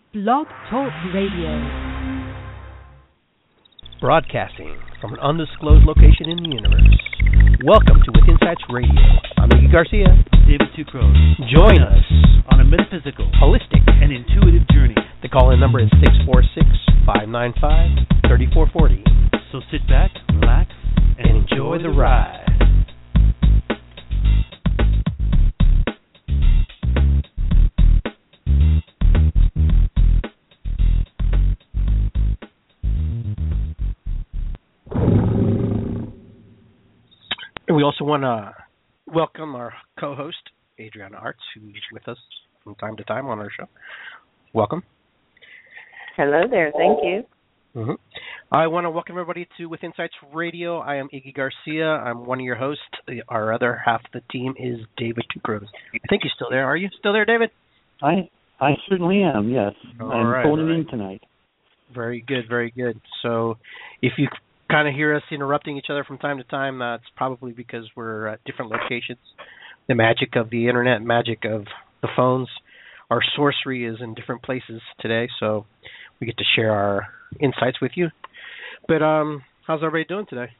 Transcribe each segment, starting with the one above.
Blog Talk Radio. Broadcasting from an undisclosed location in the universe. Welcome to With Insights Radio. I'm Iggy Garcia. David Tucros. Join us on a metaphysical, holistic, and intuitive journey. The call-in number is 646-595-3440. So sit back, relax, and enjoy the ride. And we also want to welcome our co-host, Adriana Arts, who's with us from time to time on our show. Welcome. Hello there. Thank you. Mm-hmm. I want to welcome everybody to With Insights Radio. I am Iggy Garcia. I'm one of your hosts. Our other half of the team is David Tucros. I think you're still there. Are you still there, David? I certainly am, yes. I'm phoning in tonight. Very good, very good. So if you kind of hear us interrupting each other from time to time, that's probably because we're at different locations. The magic of the internet, magic of the phones, our sorcery is in different places today, so we get to share our insights with you. But how's everybody doing today?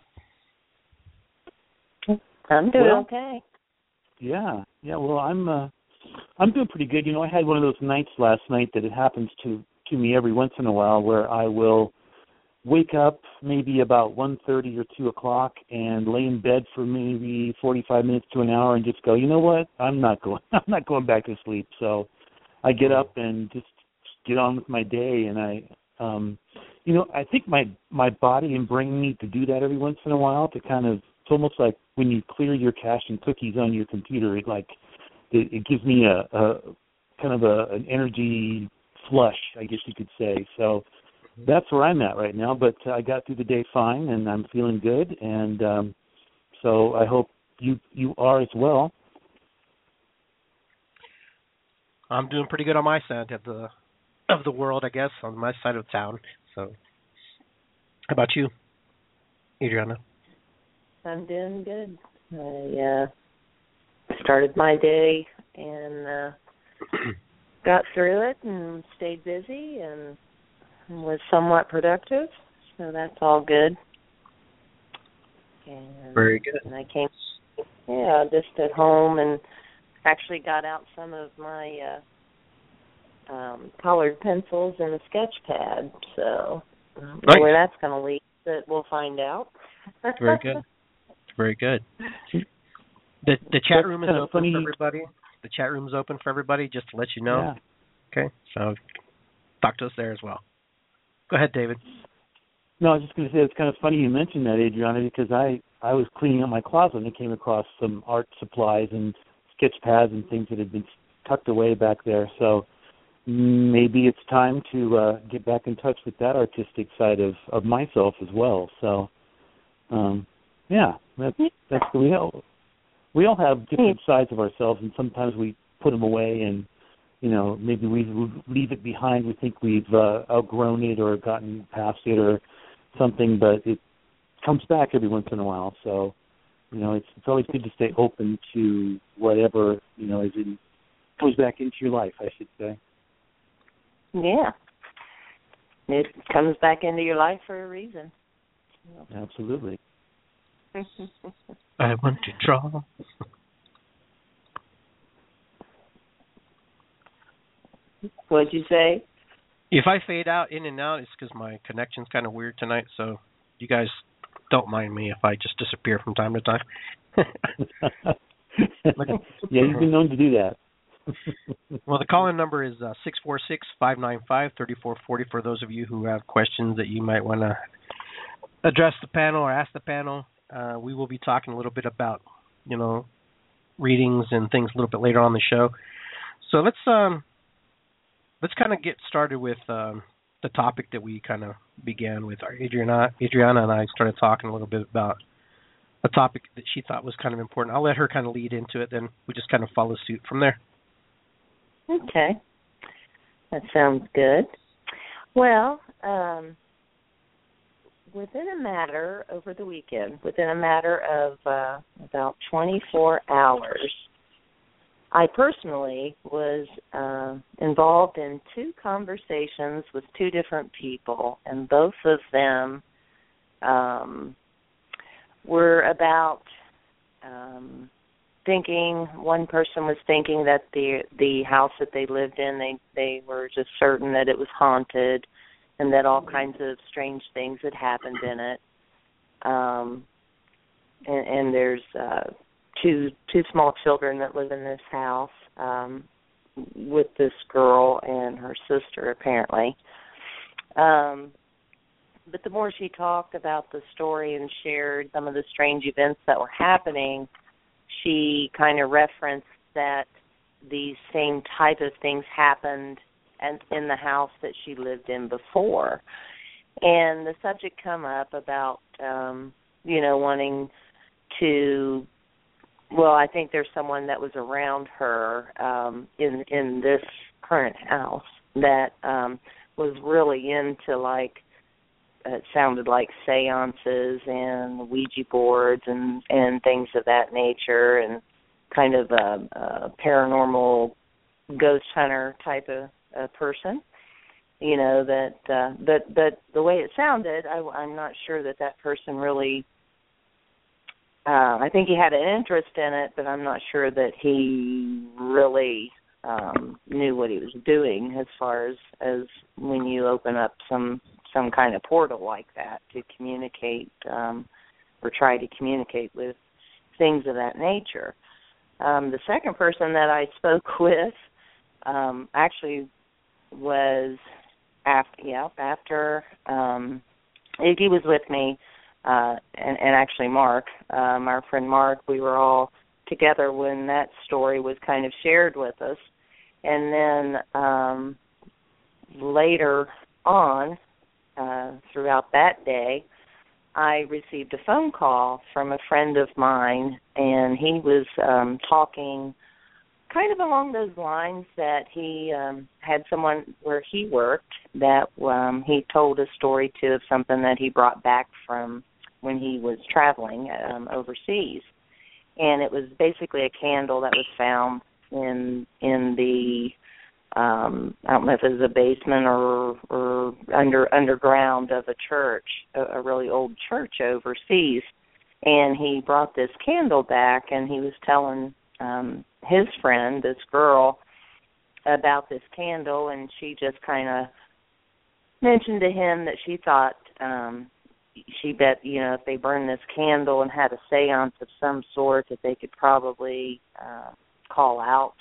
I'm doing okay. Yeah. Well, I'm doing pretty good. You know, I had one of those nights last night that it happens to me every once in a while, where I will wake up maybe about 1:30 or 2 o'clock and lay in bed for maybe 45 minutes to an hour and just go, you know what? I'm not going back to sleep. So I get up and just get on with my day, and I think my body and brain need to do that every once in a while to kind of, it's almost like when you clear your cache and cookies on your computer, it gives me a kind of an energy flush, I guess you could say. So that's where I'm at right now, but I got through the day fine, and I'm feeling good, and so I hope you are as well. I'm doing pretty good on my side of the world, I guess, on my side of town. So, how about you, Adriana? I'm doing good. I started my day and got through it and stayed busy and was somewhat productive, so that's all good. And very good. And I came, just at home and actually got out some of my colored pencils and a sketch pad. So I don't know where that's going to lead, but we'll find out. Very good. Very good. The chat room is open for everybody. The chat room is open for everybody, just to let you know. Yeah. Okay, so talk to us there as well. Go ahead, David. No, I was just going to say it's kind of funny you mentioned that, Adriana, because I was cleaning out my closet and I came across some art supplies and sketch pads and things that had been tucked away back there. So maybe it's time to get back in touch with that artistic side of myself as well. So, that's we all have different sides of ourselves, and sometimes we put them away and, you know, maybe we leave it behind. We think we've outgrown it or gotten past it or something, but it comes back every once in a while. So, you know, it's always good to stay open to whatever, you know, as it goes back into your life, I should say. Yeah. It comes back into your life for a reason. Absolutely. I want to draw. What'd you say? If I fade out in and out, it's because my connection's kind of weird tonight, so you guys don't mind me if I just disappear from time to time. Yeah, you've been known to do that. Well, the call-in number is 646-595-3440 for those of you who have questions that you might want to address the panel or ask the panel. We will be talking a little bit about, you know, readings and things a little bit later on the show. So let's kind of get started with the topic that we kind of began with. Adriana and I started talking a little bit about a topic that she thought was kind of important. I'll let her kind of lead into it, then we just kind of follow suit from there. Okay. That sounds good. Well, within a matter of about 24 hours, I personally was involved in 2 conversations with 2 different people, and both of them were about thinking. One person was thinking that the house that they lived in, they were just certain that it was haunted, and that all kinds of strange things had happened in it. And there's two small children that live in this house with this girl and her sister, apparently. But the more she talked about the story and shared some of the strange events that were happening, she kind of referenced that these same type of things happened in the house that she lived in before. And the subject come up about, wanting to, well, I think there's someone that was around her in this current house that was really into, like, it sounded like seances and Ouija boards and things of that nature, and kind of a paranormal ghost hunter type of person. But the way it sounded, I'm not sure that person really, I think he had an interest in it, but I'm not sure that he really knew what he was doing as far as when you open up some kind of portal like that to communicate or try to communicate with things of that nature. The second person that I spoke with actually was after Iggy was with me, and actually Mark, our friend Mark, we were all together when that story was kind of shared with us. And then later on, throughout that day, I received a phone call from a friend of mine, and he was talking kind of along those lines that he had someone where he worked that he told a story to of something that he brought back from when he was traveling overseas. And it was basically a candle that was found in the I don't know if it was a basement or underground of a church, a really old church overseas. And he brought this candle back, and he was telling his friend, this girl, about this candle, and she just kind of mentioned to him that she thought she bet, if they burned this candle and had a seance of some sort, that they could probably call out,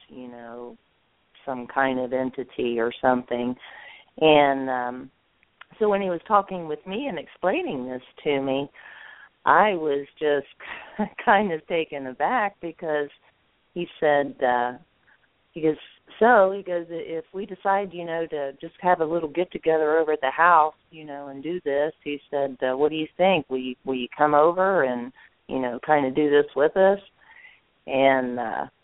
some kind of entity or something. And so when he was talking with me and explaining this to me, I was just kind of taken aback, because he said, he goes, if we decide, to just have a little get-together over at the house, and do this, he said, what do you think? Will you come over and, kind of do this with us? And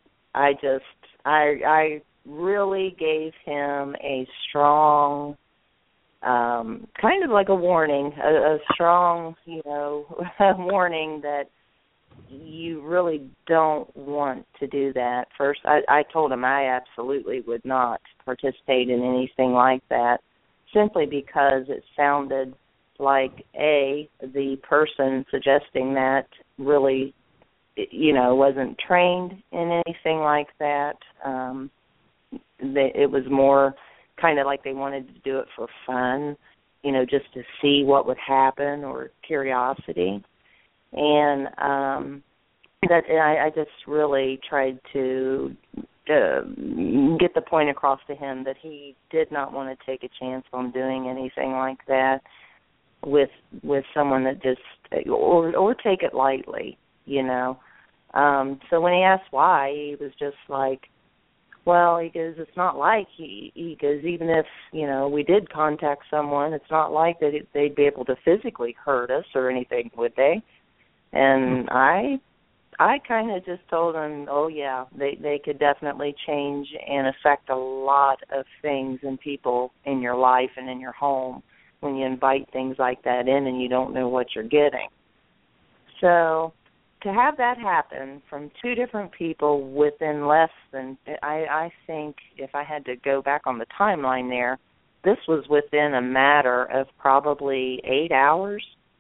I really gave him a strong, kind of like a warning, a strong, warning that you really don't want to do that. First, I told him I absolutely would not participate in anything like that, simply because it sounded like, the person suggesting that really, wasn't trained in anything like that. It was more kind of like they wanted to do it for fun, just to see what would happen, or curiosity. And I just really tried to get the point across to him that he did not want to take a chance on doing anything like that with someone that just, or take it lightly, So when he asked why, he was just like, well, he goes, it's not like, he goes, even if, we did contact someone, it's not like that they'd be able to physically hurt us or anything, would they? And I kind of just told him, oh, yeah, they could definitely change and affect a lot of things in people in your life and in your home when you invite things like that in and you don't know what you're getting. So to have that happen from two different people within less than, I think if I had to go back on the timeline there, this was within a matter of probably 8 hours.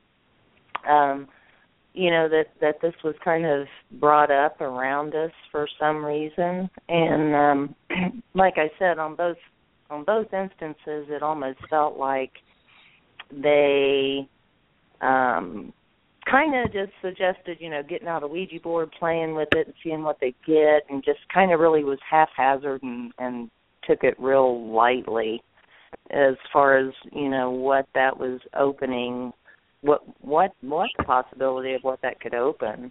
That this was kind of brought up around us for some reason, and like I said, on both instances, it almost felt like they kind of just suggested, getting out a Ouija board, playing with it, and seeing what they get, and just kind of really was haphazard and took it real lightly as far as what that was opening. What the possibility of what that could open,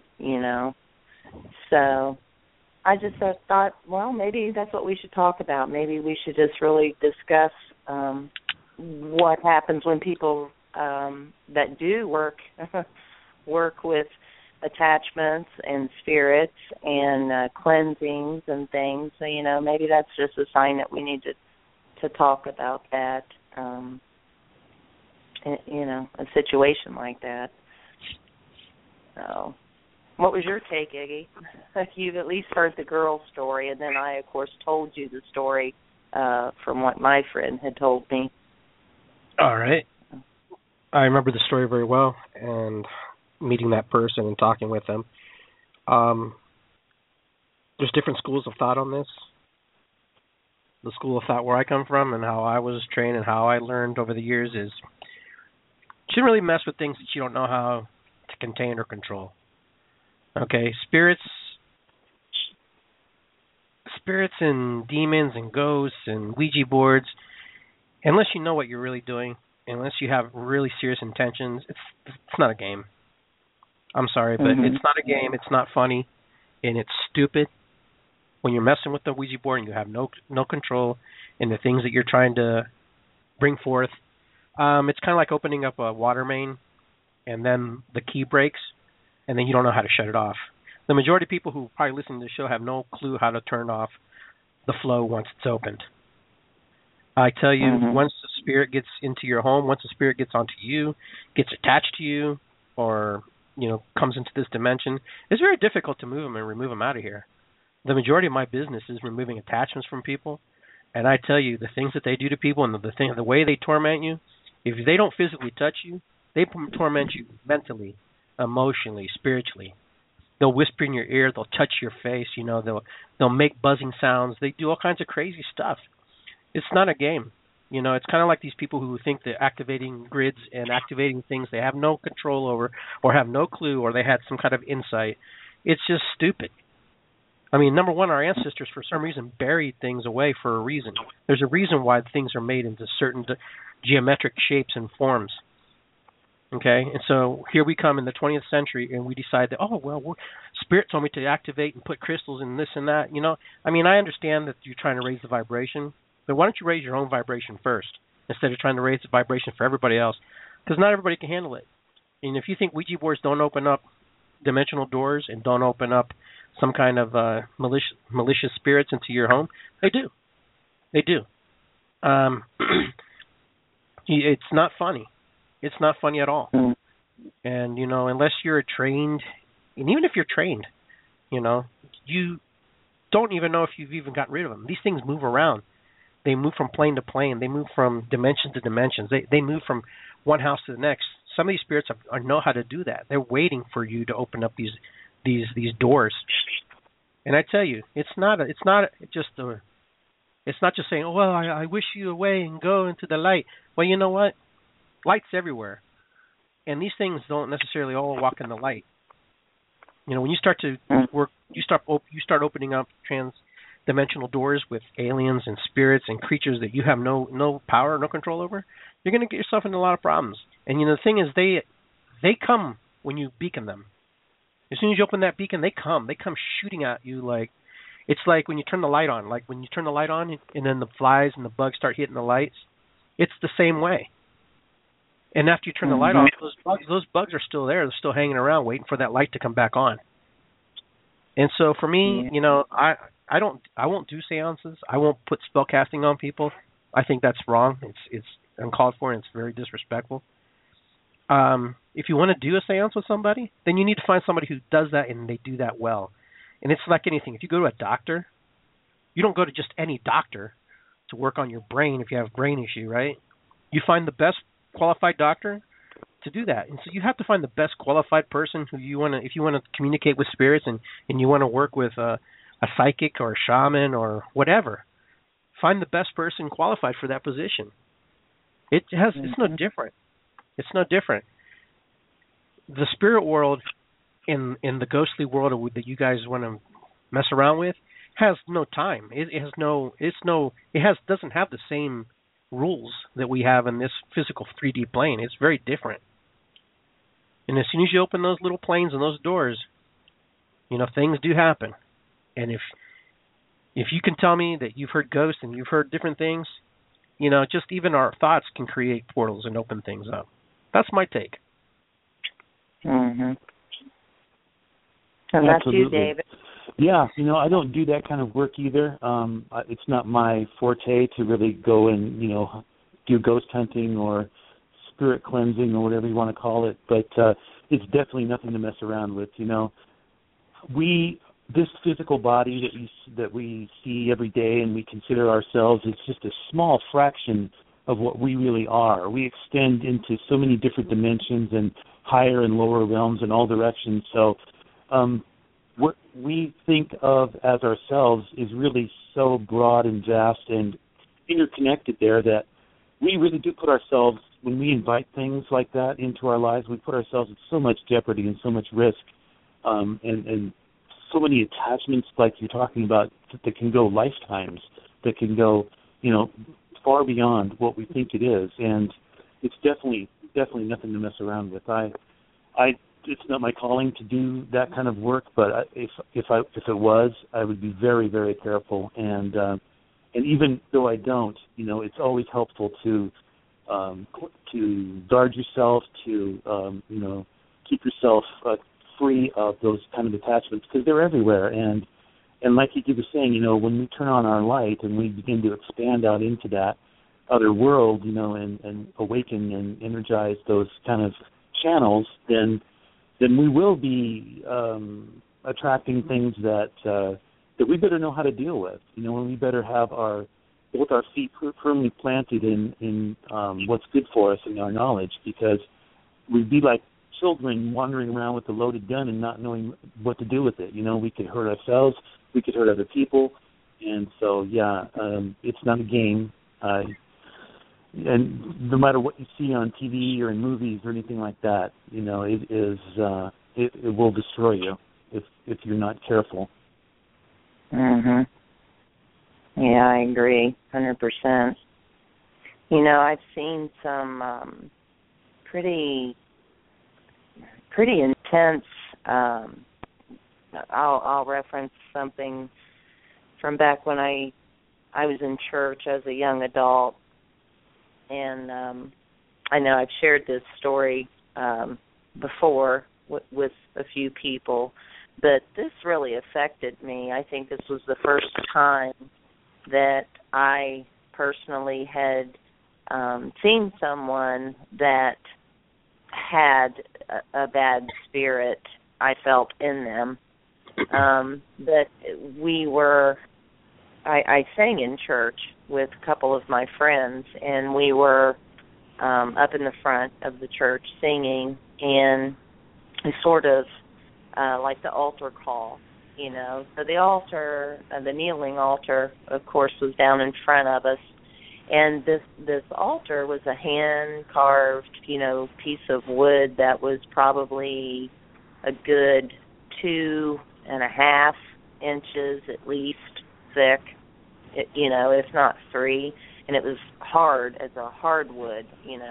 So I just thought, well, maybe that's what we should talk about. Maybe we should just really discuss what happens when people that do work with attachments and spirits and cleansings and things. So, maybe that's just a sign that we need to talk about that. A situation like that. So, what was your take, Iggy? You've at least heard the girl's story, and then I, of course, told you the story from what my friend had told me. All right. I remember the story very well, and meeting that person and talking with them. There's different schools of thought on this. The school of thought where I come from and how I was trained and how I learned over the years is you shouldn't really mess with things that you don't know how to contain or control. Okay, spirits and demons and ghosts and Ouija boards, unless you know what you're really doing, unless you have really serious intentions, it's not a game. I'm sorry, but it's not a game. It's not funny, and it's stupid. When you're messing with the Ouija board and you have no control in the things that you're trying to bring forth, it's kind of like opening up a water main and then the key breaks and then you don't know how to shut it off. The majority of people who probably listen to the show have no clue how to turn off the flow once it's opened. I tell you, once the spirit gets into your home, once the spirit gets onto you, gets attached to you, or comes into this dimension, it's very difficult to move them and remove them out of here. The majority of my business is removing attachments from people, and I tell you, the things that they do to people and the way they torment you, if they don't physically touch you, they torment you mentally, emotionally, spiritually. They'll whisper in your ear, they'll touch your face, they'll make buzzing sounds, they do all kinds of crazy stuff. It's not a game. It's kind of like these people who think that activating grids and activating things they have no control over or have no clue or they had some kind of insight. It's just stupid. I mean, number one, our ancestors for some reason buried things away for a reason. There's a reason why things are made into certain geometric shapes and forms. Okay? And so here we come in the 20th century and we decide that, Spirit told me to activate and put crystals and this and that. I mean, I understand that you're trying to raise the vibration, but why don't you raise your own vibration first instead of trying to raise the vibration for everybody else? Because not everybody can handle it. And if you think Ouija boards don't open up dimensional doors and don't open up some kind of malicious spirits into your home, they do. They do. It's not funny. It's not funny at all. And, unless you're trained, and even if you're trained, you don't even know if you've even gotten rid of them. These things move around. They move from plane to plane. They move from dimension to dimensions. They move from one house to the next. Some of these spirits know how to do that. They're waiting for you to open up these doors. And I tell you, it's not just saying, I wish you away and go into the light. Well, you know what? Light's everywhere. And these things don't necessarily all walk in the light. When you start to work, you start opening up trans-dimensional doors with aliens and spirits and creatures that you have no power, no control over, you're going to get yourself into a lot of problems. And the thing is, they come when you beacon them. As soon as you open that beacon, they come shooting at you it's like when you turn the light on. Like when you turn the light on and then the flies and the bugs start hitting the lights, it's the same way. And after you turn the light off, those bugs are still there. They're still hanging around waiting for that light to come back on. And so for me, I won't do seances. I won't put spell casting on people. I think that's wrong. It's uncalled for and it's very disrespectful. If you want to do a seance with somebody, then you need to find somebody who does that and they do that well. And it's like anything. If you go to a doctor, you don't go to just any doctor to work on your brain if you have a brain issue, right? You find the best qualified doctor to do that. And so you have to find the best qualified person who you want to, if you want to communicate with spirits and you want to work with a psychic or a shaman or whatever, find the best person qualified for that position. It's no different. It's no different. The spirit world in the ghostly world that you guys want to mess around with has no time. It doesn't have the same rules that we have in this physical 3D plane. It's very different. And as soon as you open those little planes and those doors, things do happen. And if you can tell me that you've heard ghosts and you've heard different things, just even our thoughts can create portals and open things up. That's my take. Mhm. And that's you, David. Yeah, I don't do that kind of work either. It's not my forte to really go and, do ghost hunting or spirit cleansing or whatever you want to call it. But it's definitely nothing to mess around with. This physical body that we see every day and we consider ourselves is just a small fraction of what we really are. We extend into so many different dimensions and higher and lower realms in all directions. So what we think of as ourselves is really so broad and vast and interconnected there that we really do put ourselves, when we invite things like that into our lives, we put ourselves at so much jeopardy and so much risk, and so many attachments like you're talking about that can go lifetimes, that can go, far beyond what we think it is. And it's definitely nothing to mess around with. It's not my calling to do that kind of work, but if it was, I would be very, very careful. And even though I don't, it's always helpful to guard yourself, to keep yourself free of those kind of attachments, because they're everywhere. And like you were saying, when we turn on our light and we begin to expand out into that other world, and awaken and energize those kind of channels, then we will be attracting things that we better know how to deal with. And we better have both our feet firmly planted in what's good for us in our knowledge, because we'd be like children wandering around with a loaded gun and not knowing what to do with it. We could hurt ourselves, we could hurt other people, and so it's not a game. And no matter what you see on TV or in movies or anything like that, it will destroy you if you're not careful. Mhm. Yeah, I agree, 100%. I've seen some pretty intense. I'll reference something from back when I was in church as a young adult. And I know I've shared this story before with a few people, but this really affected me. I think this was the first time that I personally had seen someone that had a bad spirit, I felt, in them. But I sang in church with a couple of my friends, and we were up in the front of the church singing, and sort of like the altar call, So the altar, the kneeling altar, of course, was down in front of us, and this altar was a hand-carved, piece of wood that was probably a good 2.5 inches at least thick, if not 3, and it was hard as a hardwood,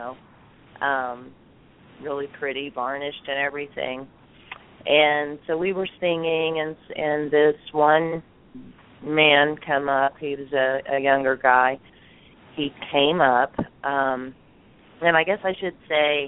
really pretty, varnished and everything. And so we were singing, and this one man come up. He was a younger guy. He came up, and I guess I should say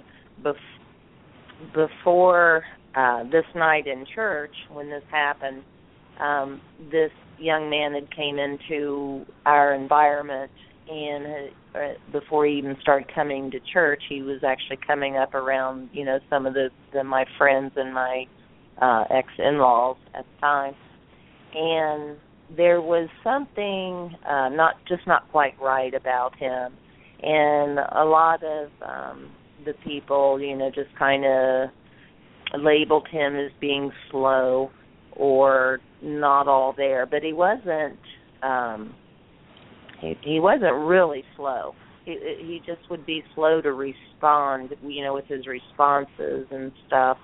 before this night in church, when this happened, this young man had came into our environment and before he even started coming to church, he was actually coming up around, some of my friends and my ex-in-laws at the time. And there was something not quite right about him. And a lot of the people, just kind of labeled him as being slow or not all there. But he wasn't. He wasn't really slow. He just would be slow to respond, with his responses and stuff.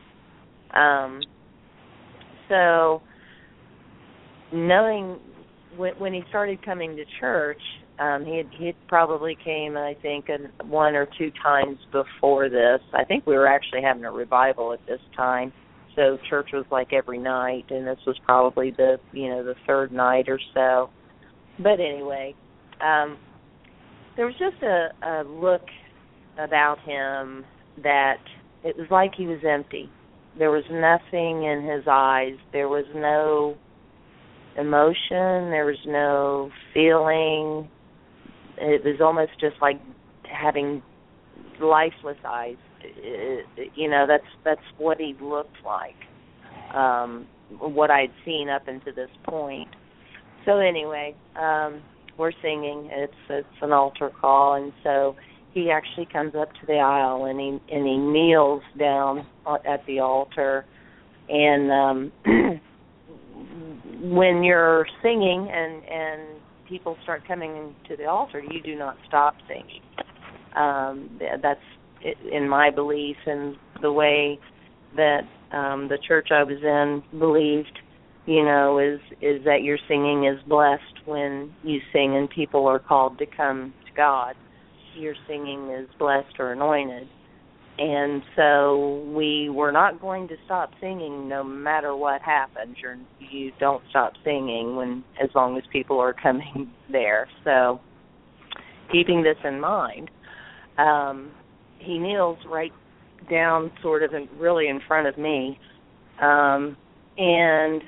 So knowing when he started coming to church, he probably came, I think, one or two times before this. I think we were actually having a revival at this time, so church was like every night, and this was probably the third night or so. But anyway, there was just a look about him that it was like he was empty. There was nothing in his eyes. There was no emotion. There was no feeling. It was almost just like having lifeless eyes. That's what he looked like, what I'd seen up until this point. So anyway, we're singing. It's an altar call, and so he actually comes up to the aisle and he kneels down at the altar. And when you're singing and people start coming to the altar, you do not stop singing. That's in my belief, and the way that the church I was in believed, is that your singing is blessed when you sing and people are called to come to God. Your singing is blessed or anointed. And so we were not going to stop singing no matter what happens. You don't stop singing as long as people are coming there. So keeping this in mind, he kneels right down sort of really in front of me, and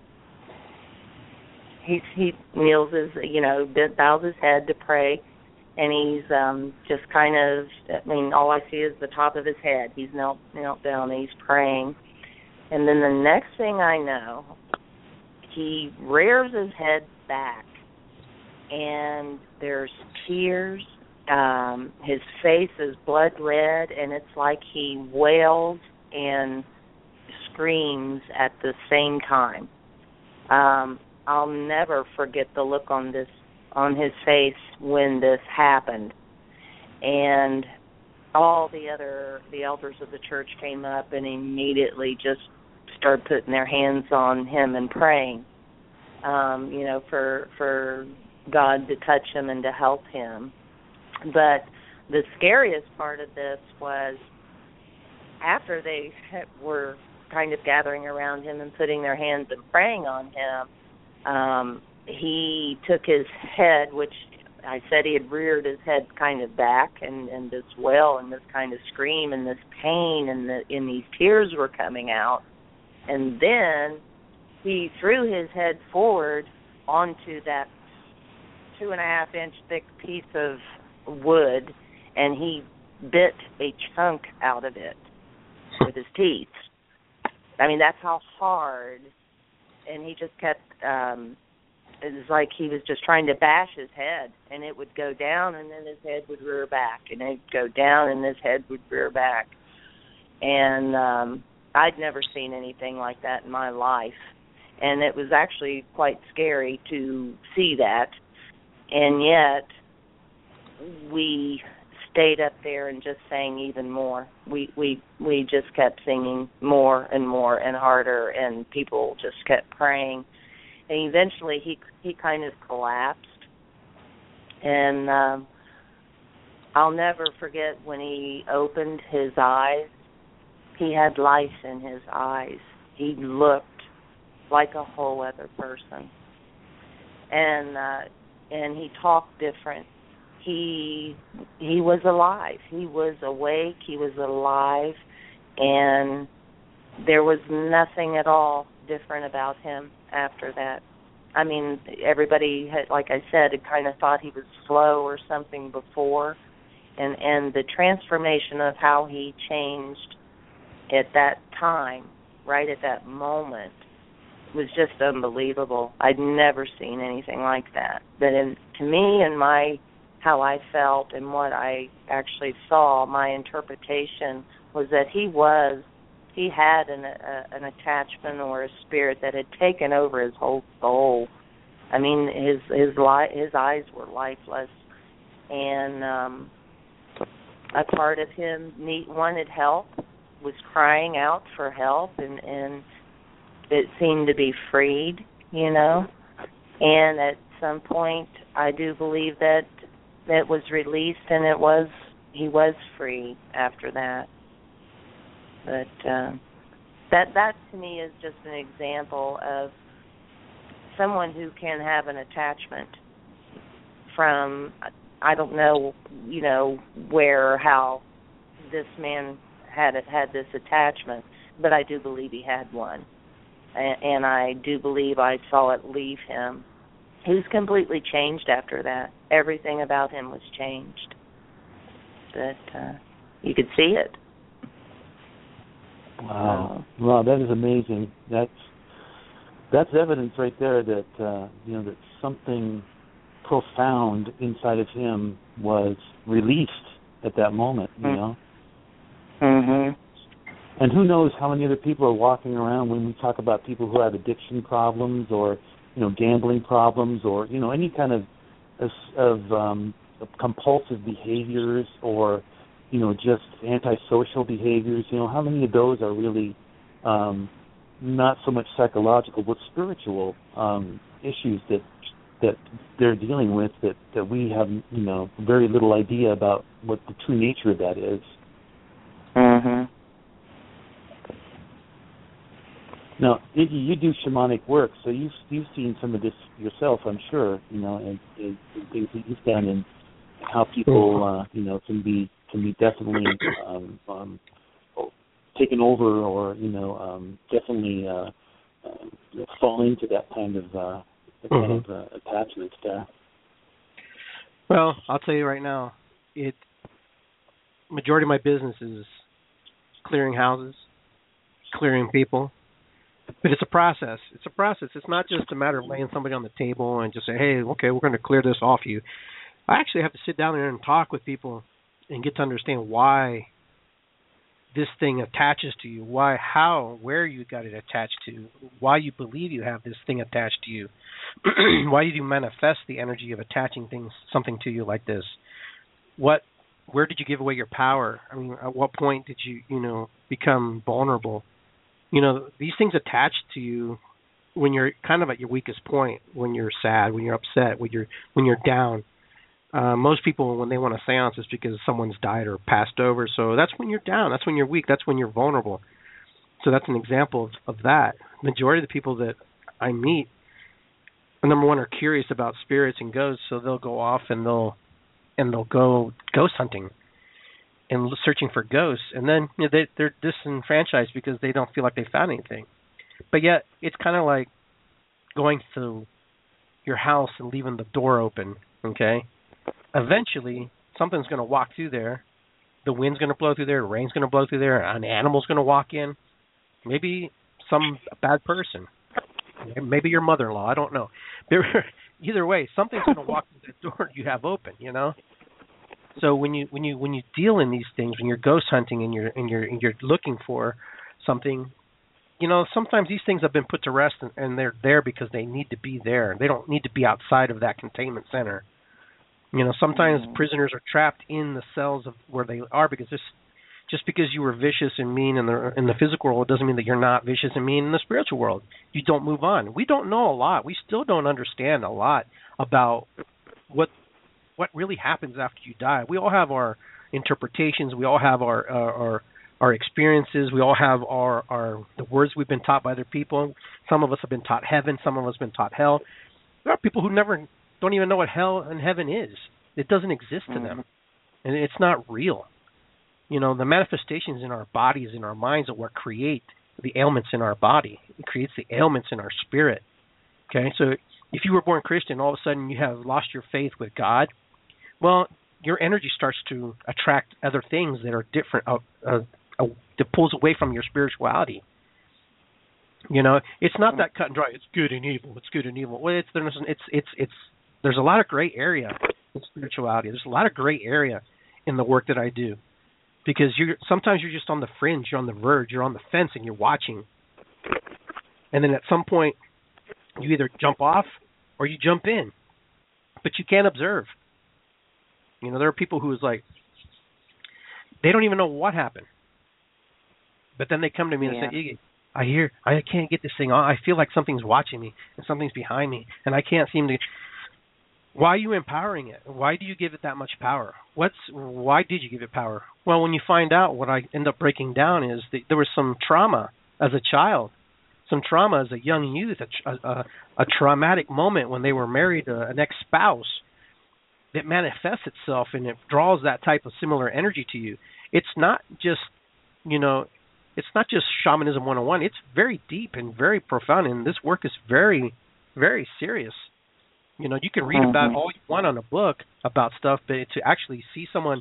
he kneels bows his head to pray. And he's just kind of, all I see is the top of his head. He's knelt down and he's praying. And then the next thing I know, he rears his head back. And there's tears. His face is blood red, and it's like he wails and screams at the same time. I'll never forget the look on his face when this happened. And all the elders of the church came up and immediately just started putting their hands on him and praying, for God to touch him and to help him. But the scariest part of this was after they were kind of gathering around him and putting their hands and praying on him, he took his head, which I said he had reared his head kind of back, and this wail and this kind of scream and this pain and these tears were coming out. And then he threw his head forward onto that 2.5-inch thick piece of wood, and he bit a chunk out of it with his teeth. That's how hard. And he just kept, it was like he was just trying to bash his head, and it would go down, and then his head would rear back, and it would go down, and his head would rear back. And I'd never seen anything like that in my life, and it was actually quite scary to see that. And yet we stayed up there and just sang even more. We just kept singing more and more and harder, and people just kept praying. And eventually he kind of collapsed. And I'll never forget when he opened his eyes. He had life in his eyes. He looked like a whole other person. And he talked different. He was alive. He was awake. He was alive. And there was nothing at all different about him after that. I mean, everybody had, like I said, had kind of thought he was slow or something before, and the transformation of how he changed at that time, right at that moment, was just unbelievable. I'd never seen anything like that. But to me and how I felt and what I actually saw, my interpretation was that he had an attachment or a spirit that had taken over his whole soul. I mean, his eyes were lifeless, and a part of him wanted help, was crying out for help, and it seemed to be freed, you know. And at some point, I do believe that it was released, and he was free after that. But that to me is just an example of someone who can have an attachment from, I don't know, you know, where or how this man had this attachment, but I do believe he had one. And I do believe I saw it leave him. He was completely changed after that. Everything about him was changed. But you could see it. Wow. Wow, that is amazing. That's evidence right there that that something profound inside of him was released at that moment, you know. Mhm. And who knows how many other people are walking around when we talk about people who have addiction problems or, you know, gambling problems or, you know, any kind of compulsive behaviors or, you know, just antisocial behaviors. You know, how many of those are really not so much psychological but spiritual issues that they're dealing with that we have, you know, very little idea about what the true nature of that is. Mhm. Now, Iggy, you do shamanic work, so you've seen some of this yourself, I'm sure, you know, and things that you've done and how people, you know, can be definitely taken over or, you know, definitely fall into that kind of attachment there. Well, I'll tell you right now, majority of my business is clearing houses, clearing people. But it's a process. It's a process. It's not just a matter of laying somebody on the table and just say, hey, okay, we're going to clear this off you. I actually have to sit down there and talk with people and get to understand why this thing attaches to you, why, how, where you got it attached to, why you believe you have this thing attached to you, why did you manifest the energy of attaching something to you like this? Where did you give away your power? I mean, at what point did you become vulnerable? You know, these things attach to you when you're kind of at your weakest point, when you're sad, when you're upset, when you're down. Most people, when they want a seance, it's because someone's died or passed over. So that's when you're down. That's when you're weak. That's when you're vulnerable. So that's an example of that. Majority of the people that I meet, number one, are curious about spirits and ghosts. So they'll go off and they'll go ghost hunting and searching for ghosts, and then they're disenfranchised because they don't feel like they found anything. But yet, it's kind of like going to your house and leaving the door open, okay? Eventually, something's going to walk through there. The wind's going to blow through there, the rain's going to blow through there, an animal's going to walk in, maybe some bad person, maybe your mother-in-law, I don't know. Either way, something's going to walk through the door you have open, you know? So when you deal in these things, when you're ghost hunting and you're looking for something, you know, sometimes these things have been put to rest and they're there because they need to be there. They don't need to be outside of that containment center. You know, sometimes prisoners are trapped in the cells of where they are because just because you were vicious and mean in the physical world doesn't mean that you're not vicious and mean in the spiritual world. You don't move on. We don't know a lot. We still don't understand a lot about what really happens after you die. We all have our interpretations. We all have our experiences. We all have the words we've been taught by other people. Some of us have been taught heaven. Some of us have been taught hell. There are people who don't even know what hell and heaven is. It doesn't exist to them, and it's not real. You know, the manifestations in our bodies, in our minds, are what create the ailments in our body. It creates the ailments in our spirit. Okay, so if you were born Christian, all of a sudden you have lost your faith with God, well, your energy starts to attract other things that are different, that pulls away from your spirituality. You know, it's not that cut and dry. It's good and evil. It's good and evil. Well, there's a lot of gray area in spirituality. There's a lot of gray area in the work that I do, because sometimes you're just on the fringe, you're on the verge, you're on the fence, and you're watching, and then at some point you either jump off or you jump in, but you can't observe. You know, there are people who is like, they don't even know what happened, but then they come to me and say, Iggy, I can't get this thing on. I feel like something's watching me and something's behind me, and I can't seem to. Why are you empowering it? Why do you give it that much power? Why did you give it power? Well, when you find out, what I end up breaking down is that there was some trauma as a child, some trauma as a young youth, a traumatic moment when they were married to an ex-spouse that manifests itself, and it draws that type of similar energy to you. It's not just, it's not just shamanism 101. It's very deep and very profound, and this work is very, very serious. You know, you can read about all you want on a book about stuff, but to actually see someone,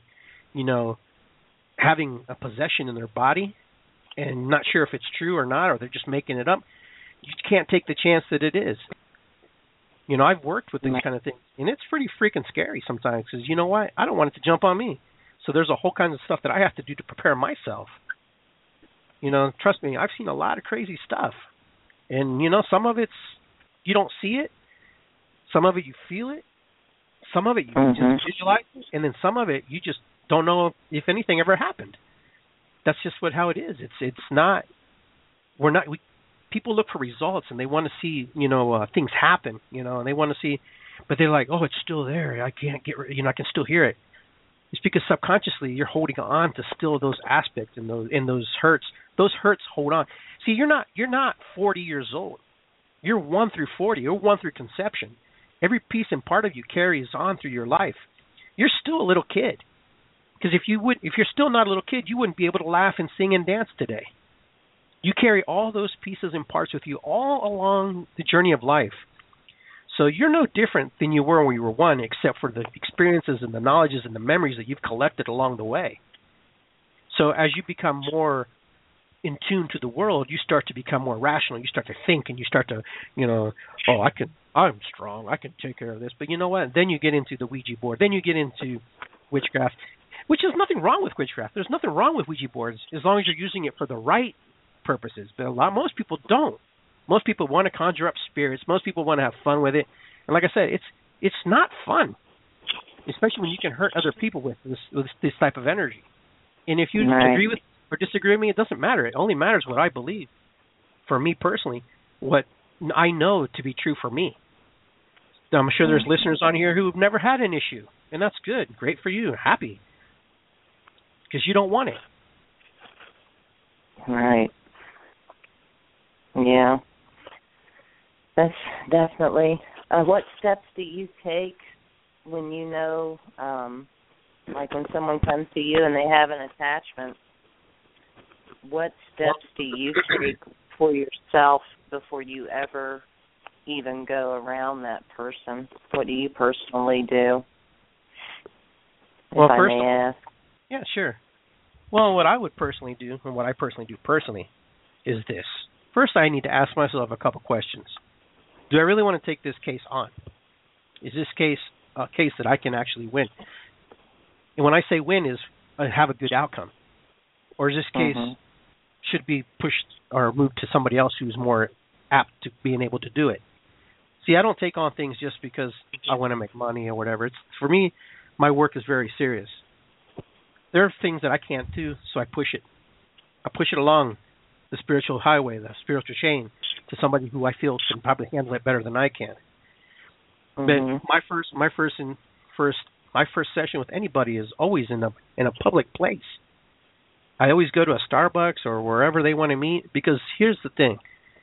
having a possession in their body and not sure if it's true or not, or they're just making it up, you can't take the chance that it is. You know, I've worked with these kind of things, and it's pretty freaking scary sometimes, because you know what? I don't want it to jump on me. So there's a whole kind of stuff that I have to do to prepare myself. You know, trust me, I've seen a lot of crazy stuff. And, some of it's, you don't see it. Some of it you feel it. Some of it you just visualize it. And then some of it you just don't know if anything ever happened. That's just how it is. It's not, people look for results, and they want to see, things happen, and they want to see, but they're like, oh, it's still there. I can't get, I can still hear it. It's because subconsciously you're holding on to still those aspects and those hurts. Those hurts hold on. See, you're not 40 years old. You're 1 through 40. You're 1 through conception. Every piece and part of you carries on through your life. You're still a little kid. Because if you're still not a little kid, you wouldn't be able to laugh and sing and dance today. You carry all those pieces and parts with you all along the journey of life. So you're no different than you were when you were 1, except for the experiences and the knowledges and the memories that you've collected along the way. So as you become more in tune to the world, you start to become more rational. You start to think, and you start to, I'm strong. I can take care of this. But you know what? Then you get into the Ouija board. Then you get into witchcraft, which is nothing wrong with witchcraft. There's nothing wrong with Ouija boards as long as you're using it for the right purposes. But most people don't. Most people want to conjure up spirits. Most people want to have fun with it. And like I said, it's not fun, especially when you can hurt other people with this type of energy. And if you agree with or disagree with me, it doesn't matter. It only matters what I believe. For me personally, what I know to be true for me. Now, I'm sure there's listeners on here who have never had an issue, and that's good. Great for you. Happy. Because you don't want it. Right. Yeah. That's definitely. What steps do you take when you know, like when someone comes to you and they have an attachment? What steps do you take for yourself before you ever even go around that person? What do you personally do? Well, if I may ask. Yeah, sure. Well, what I would personally do, and what I personally do personally, is this. First, I need to ask myself a couple questions. Do I really want to take this case on? Is this case a case that I can actually win? And when I say win, is have a good outcome. Or is this case should be pushed or moved to somebody else who's more apt to being able to do it? See, I don't take on things just because I want to make money or whatever. It's for me, my work is very serious. There are things that I can't do, so I push it. I push it along the spiritual highway, the spiritual chain, to somebody who I feel can probably handle it better than I can. But my first session with anybody is always in a public place. I always go to a Starbucks or wherever they want to meet, because here's the thing.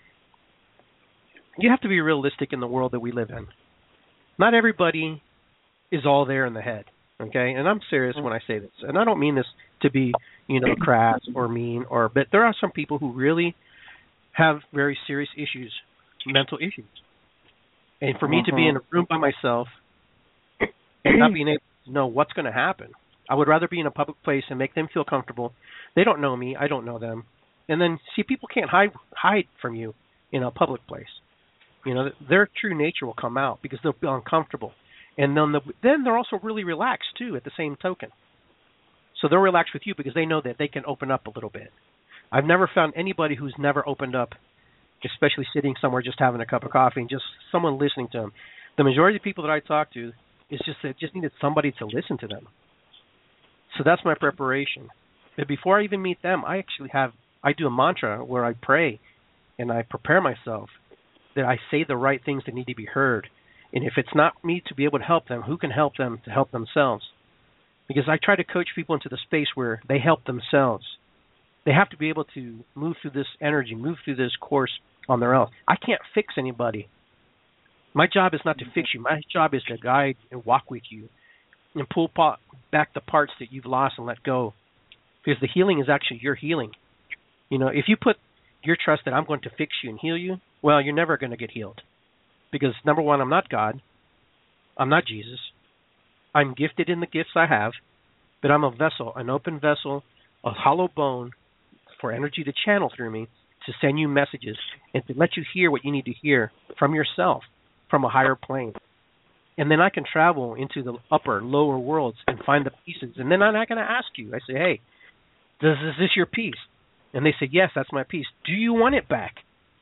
You have to be realistic in the world that we live in. Not everybody is all there in the head, okay? And I'm serious when I say this. And I don't mean this to be, crass or mean, but there are some people who really have very serious issues, mental issues. And for me to be in a room by myself and not being able to know what's going to happen, I would rather be in a public place and make them feel comfortable. They don't know me. I don't know them. And then, see, people can't hide from you in a public place. You know, their true nature will come out because they'll be uncomfortable. And then they're also really relaxed, too, at the same token. So they'll relax with you because they know that they can open up a little bit. I've never found anybody who's never opened up, especially sitting somewhere just having a cup of coffee and just someone listening to them. The majority of people that I talk to is just needed somebody to listen to them. So that's my preparation. But before I even meet them, I do a mantra where I pray and I prepare myself that I say the right things that need to be heard. And if it's not me to be able to help them, who can help them to help themselves? Because I try to coach people into the space where they help themselves. They have to be able to move through this energy, move through this course on their own. I can't fix anybody. My job is not to fix you. My job is to guide and walk with you and pull back the parts that you've lost and let go. Because the healing is actually your healing. You know, if you put your trust that I'm going to fix you and heal you, well, you're never going to get healed. Because, number one, I'm not God. I'm not Jesus. I'm gifted in the gifts I have, but I'm a vessel, an open vessel, a hollow bone for energy to channel through me to send you messages and to let you hear what you need to hear from yourself, from a higher plane. And then I can travel into the upper, lower worlds and find the pieces. And then I'm not going to ask you. I say, hey, is this your piece? And they say, yes, that's my piece. Do you want it back?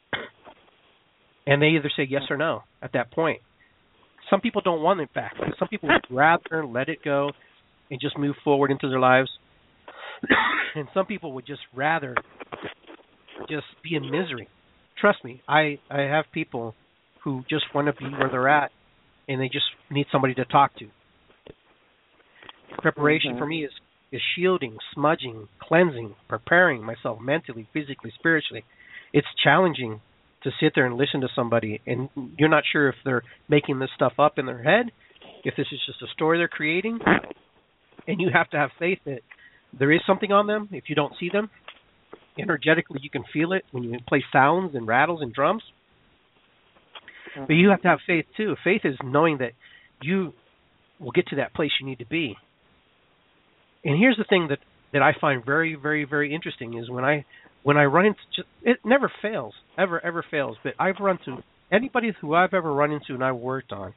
And they either say yes or no at that point. Some people don't want it back. Some people would rather let it go and just move forward into their lives. And some people would just rather just be in misery. Trust me, I have people who just want to be where they're at, and they just need somebody to talk to. Preparation for me is shielding, smudging, cleansing, preparing myself mentally, physically, spiritually. It's challenging to sit there and listen to somebody, and you're not sure if they're making this stuff up in their head, if this is just a story they're creating, and you have to have faith that there is something on them if you don't see them. Energetically, you can feel it when you play sounds and rattles and drums. But you have to have faith, too. Faith is knowing that you will get to that place you need to be. And here's the thing that I find very, very, very interesting is when I run into, it never fails, ever fails. But I've run to anybody who I've ever run into and I've worked on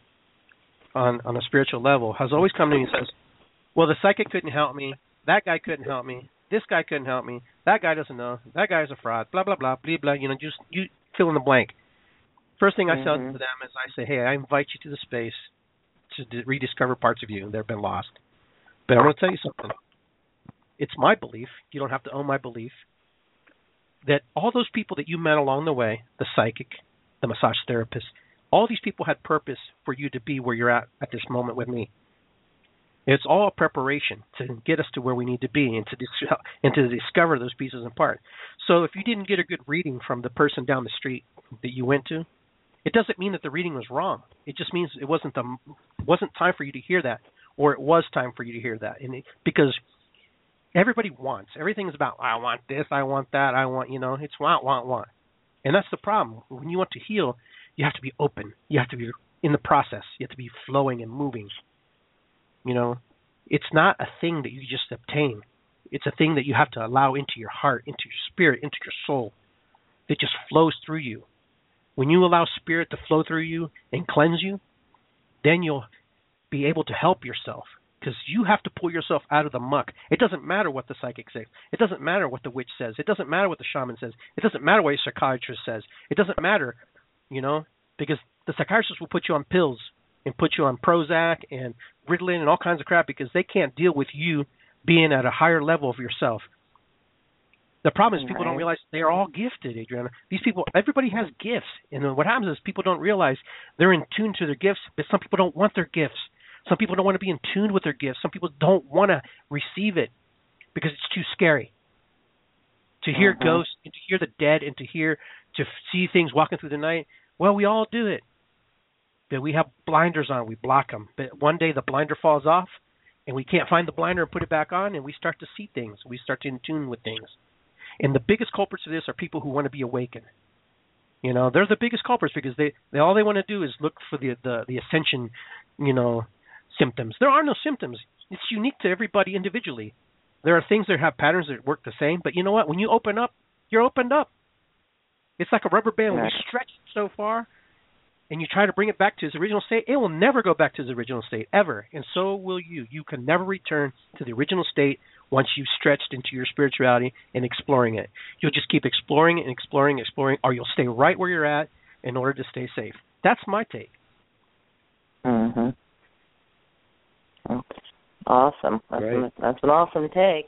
a spiritual level has always come to me and says, well, the psychic couldn't help me. That guy couldn't help me. This guy couldn't help me. That guy doesn't know. That guy's a fraud. Blah, blah, blah, blah, blah. You know, just you fill in the blank. First thing I tell to them is I say, hey, I invite you to the space to rediscover parts of you that have been lost. But I'm going to tell you something. It's my belief. You don't have to own my belief. That all those people that you met along the way, the psychic, the massage therapist, all these people had purpose for you to be where you're at this moment with me. It's all a preparation to get us to where we need to be and to discover those pieces and parts. So if you didn't get a good reading from the person down the street that you went to, it doesn't mean that the reading was wrong. It just means it wasn't time for you to hear that, or it was time for you to hear that. Because everybody wants. Everything's about, I want this, I want that, I want, it's want. And that's the problem. When you want to heal, you have to be open. You have to be in the process. You have to be flowing and moving. It's not a thing that you just obtain. It's a thing that you have to allow into your heart, into your spirit, into your soul, that just flows through you. When you allow spirit to flow through you and cleanse you, then you'll be able to help yourself. Because you have to pull yourself out of the muck. It doesn't matter what the psychic says. It doesn't matter what the witch says. It doesn't matter what the shaman says. It doesn't matter what a psychiatrist says. It doesn't matter, because the psychiatrist will put you on pills and put you on Prozac and Ritalin and all kinds of crap because they can't deal with you being at a higher level of yourself. The problem is people don't realize they are all gifted, Adriana. These people, everybody has gifts. And what happens is people don't realize they're in tune to their gifts, but some people don't want their gifts. Some people don't want to be in tune with their gifts. Some people don't want to receive it because it's too scary. To hear ghosts, and to hear the dead, and to see things walking through the night, well, we all do it. But we have blinders on. We block them. But one day the blinder falls off, and we can't find the blinder and put it back on, and we start to see things. We start to in tune with things. And the biggest culprits of this are people who want to be awakened. You know, they're the biggest culprits because they all they want to do is look for the ascension, you know, symptoms. There are no symptoms. It's unique to everybody individually. There are things that have patterns that work the same, but you know what? When you open up, you're opened up. It's like a rubber band. When you stretch it so far and you try to bring it back to its original state, it will never go back to its original state, ever. And so will you. You can never return to the original state once you've stretched into your spirituality and exploring it. You'll just keep exploring and exploring, or you'll stay right where you're at in order to stay safe. That's my take. Mm-hmm. Awesome. That's an awesome take.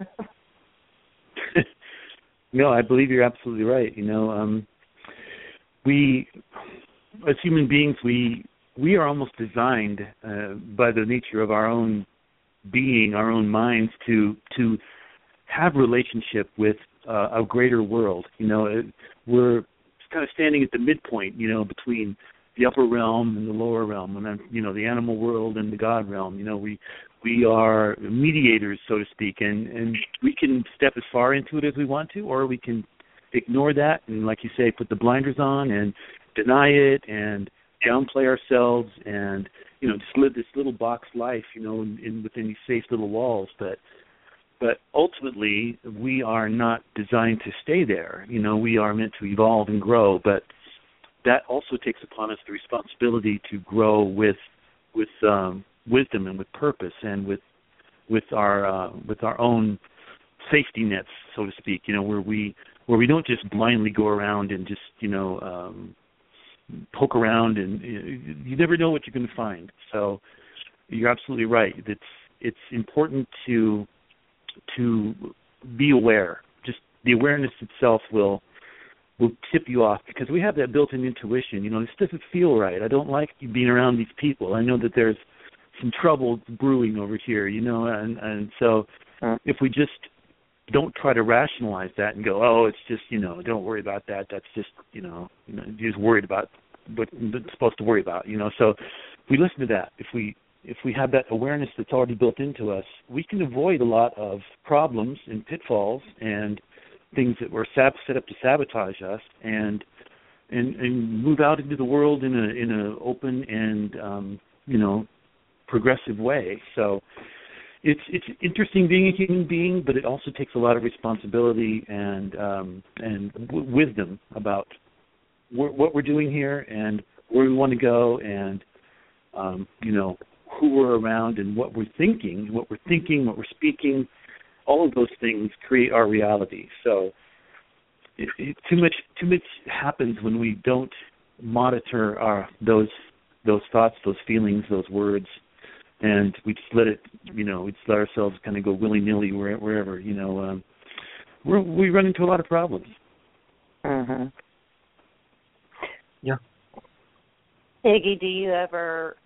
No, I believe you're absolutely right. You know, we, as human beings, we are almost designed by the nature of our own being, our own minds, to have relationship with a greater world. You know, we're kind of standing at the midpoint, you know, between the upper realm and the lower realm, and then, you know, the animal world and the God realm. You know, we are mediators, so to speak, and we can step as far into it as we want to, or we can ignore that and, like you say, put the blinders on and deny it and downplay ourselves and, you know, just live this little box life, you know, within these safe little walls. But ultimately, we are not designed to stay there. You know, we are meant to evolve and grow, but that also takes upon us the responsibility to grow with wisdom and with purpose and with our own safety nets, so to speak. You know, where we don't just blindly go around and just, you know, poke around, and you never know what you're going to find. So you're absolutely right. It's important to be aware. Just the awareness itself will tip you off, because we have that built-in intuition. You know, this doesn't feel right. I don't like being around these people. I know that there's some trouble brewing over here, you know, and so if we just don't try to rationalize that and go, oh, it's just, you know, don't worry about that. That's just, you know, you're just worried about what you're supposed to worry about, you know. So we listen to that. If we have that awareness that's already built into us, we can avoid a lot of problems and pitfalls and things that were set up to sabotage us, and move out into the world in a open and you know, progressive way. So it's interesting being a human being, but it also takes a lot of responsibility and wisdom about what we're doing here and where we want to go, and you know, who we're around and what we're thinking, what we're speaking. All of those things create our reality. So too much happens when we don't monitor those thoughts, those feelings, those words, and we just let it, you know, we just let ourselves kind of go willy-nilly wherever, you know. We run into a lot of problems. Mm-hmm. Yeah. Iggy, do you ever?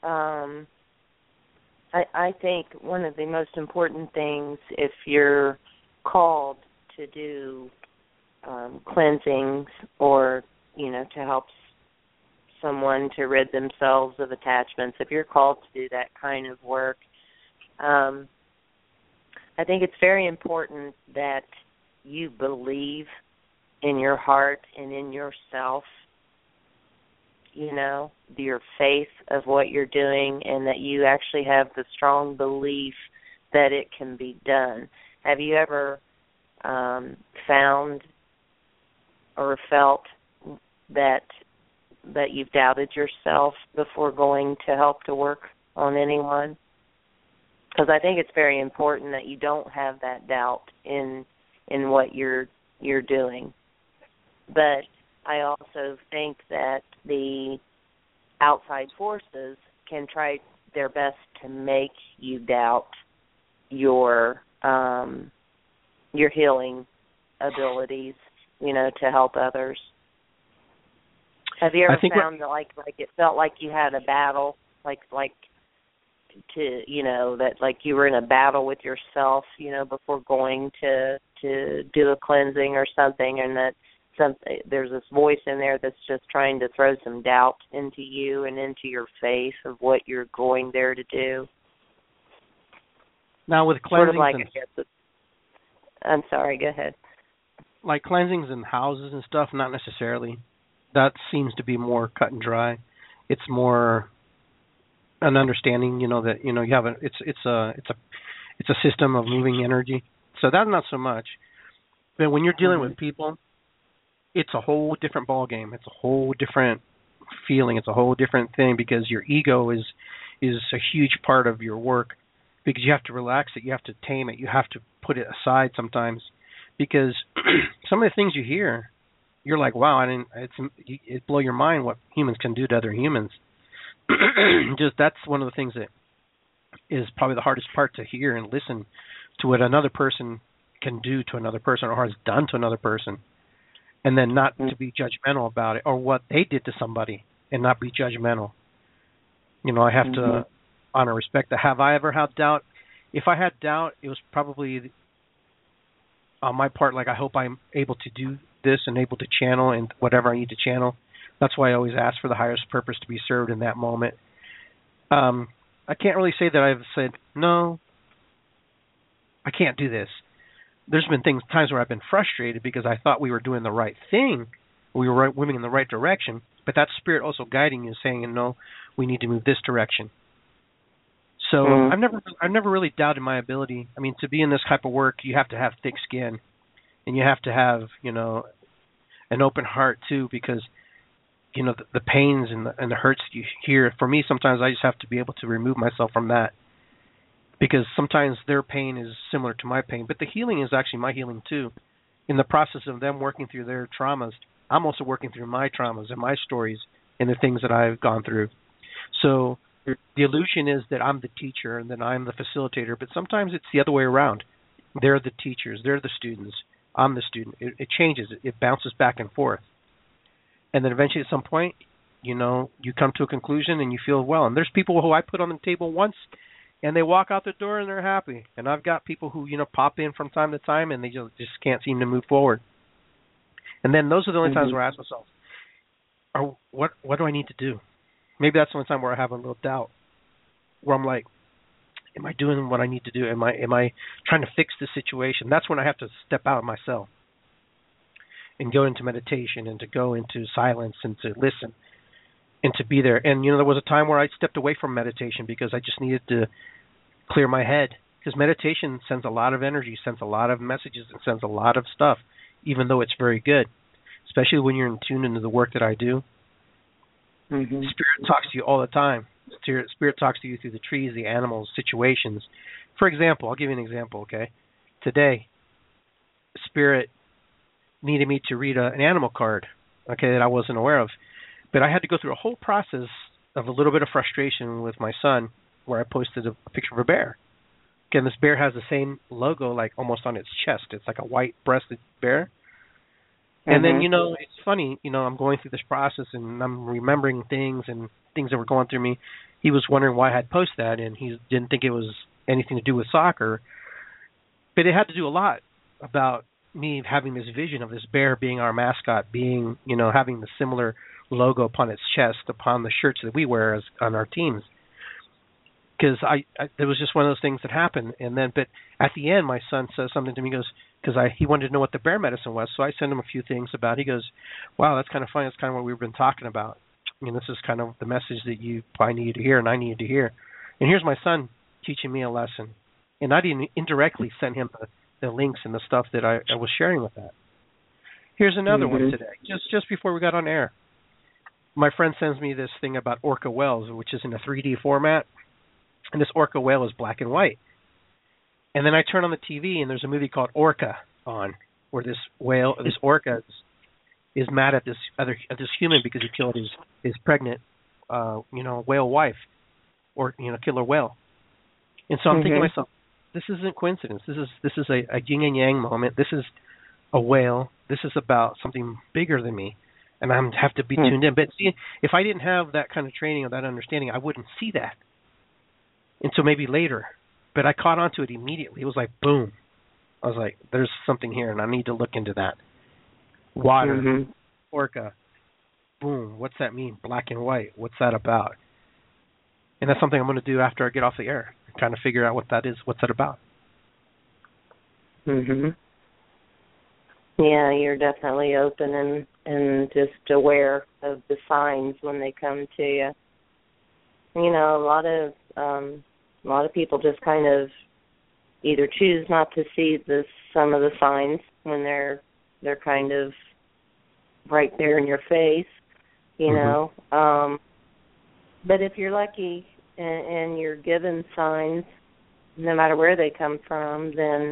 I think one of the most important things, if you're called to do cleansings, or, you know, to help someone to rid themselves of attachments, if you're called to do that kind of work, I think it's very important that you believe in your heart and in yourself, you know, your faith of what you're doing, and that you actually have the strong belief that it can be done. Have you ever found or felt that you've doubted yourself before going to help to work on anyone? Because I think it's very important that you don't have that doubt in what you're doing. But I also think that the outside forces can try their best to make you doubt your healing abilities, you know, to help others. Have you ever found that like it felt like you had a battle, like to, you know, that like you were in a battle with yourself, you know, before going to do a cleansing or something, and that there's this voice in there that's just trying to throw some doubt into you and into your faith of what you're going there to do? Now with cleansings, sort of like I'm sorry, go ahead. Like cleansings and houses and stuff, not necessarily. that seems to be more cut and dry. It's more an understanding, that you have it's a system of moving energy. So that's not so much. But when you're dealing with people, it's a whole different ball game. It's a whole different feeling. It's a whole different thing because your ego is a huge part of your work, because you have to relax it, you have to tame it, you have to put it aside sometimes, because some of the things you hear, you're like, wow, it blow your mind what humans can do to other humans. Just that's one of the things that is probably the hardest part to hear and listen to, what another person can do to another person or has done to another person, and then not to be judgmental about it, or what they did to somebody and not be judgmental. I have to honor, respect that. Have I ever had doubt? If I had doubt, it was probably on my part, like, I hope I'm able to do this and able to channel and whatever I need to channel. That's why I always ask for the highest purpose to be served in that moment. I can't really say that I've said, no, I can't do this. There's been times where I've been frustrated because I thought we were doing the right thing. We were moving in the right direction, but that spirit also guiding you, saying, no, we need to move this direction. So I've never really doubted my ability. I mean, to be in this type of work, you have to have thick skin, and you have to have, an open heart too, because the pains and the hurts you hear. For me, sometimes I just have to be able to remove myself from that, because sometimes their pain is similar to my pain, but the healing is actually my healing too. In the process of them working through their traumas, I'm also working through my traumas and my stories and the things that I've gone through. So the illusion is that I'm the teacher and that I'm the facilitator, but sometimes it's the other way around. They're the teachers, they're the students, I'm the student. It changes, it bounces back and forth. And then eventually at some point, you come to a conclusion and you feel well. And there's people who I put on the table once and they walk out the door and they're happy. And I've got people who, pop in from time to time and they just can't seem to move forward. And then those are the only times where I ask myself, what do I need to do? Maybe that's the only time where I have a little doubt, where I'm like, am I doing what I need to do? Am I trying to fix the situation? That's when I have to step out of myself and go into meditation and to go into silence and to listen and to be there. And, there was a time where I stepped away from meditation because I just needed to clear my head, because meditation sends a lot of energy, sends a lot of messages, and sends a lot of stuff, even though it's very good, especially when you're in tune into the work that I do. Spirit talks to you all the time. Spirit talks to you through the trees, the animals, situations. For example, I'll give you an example, okay? Today, Spirit needed me to read an animal card, okay, that I wasn't aware of. But I had to go through a whole process of a little bit of frustration with my son, where I posted a picture of a bear. Again, this bear has the same logo, like almost on its chest. It's like a white-breasted bear. And then, it's funny, I'm going through this process and I'm remembering things and things that were going through me. He was wondering why I had posted that, and he didn't think it was anything to do with soccer. But it had to do a lot about me having this vision of this bear being our mascot, being, having the similar logo upon its chest, upon the shirts that we wear on our teams. Because it was just one of those things that happened. And then, but at the end, my son says something to me. He goes, because he wanted to know what the bear medicine was. So I sent him a few things about it. He goes, wow, that's kind of funny. That's kind of what we've been talking about. This is kind of the message that you probably needed to hear and I needed to hear. And here's my son teaching me a lesson. And I didn't indirectly send him the links and the stuff that I was sharing with that. Here's another one today, just before we got on air. My friend sends me this thing about orca whales, which is in a 3D format. And this orca whale is black and white. And then I turn on the TV and there's a movie called Orca on, where this orca is mad at this human because he killed his pregnant, whale wife, or killer whale. And so I'm thinking to myself, this isn't coincidence. This is a yin and yang moment. This is a whale. This is about something bigger than me, and I have to be tuned in. But see, if I didn't have that kind of training or that understanding, I wouldn't see that until maybe later. But I caught on to it immediately. It was like, boom. I was like, there's something here, and I need to look into that. Water, orca, boom. What's that mean? Black and white. What's that about? And that's something I'm going to do after I get off the air, kind of figure out what that is. What's that about? Yeah, you're definitely open and just aware of the signs when they come to you. You know, a lot of people just kind of either choose not to see some of the signs when they're kind of right there in your face, you know. But if you're lucky and you're given signs, no matter where they come from, then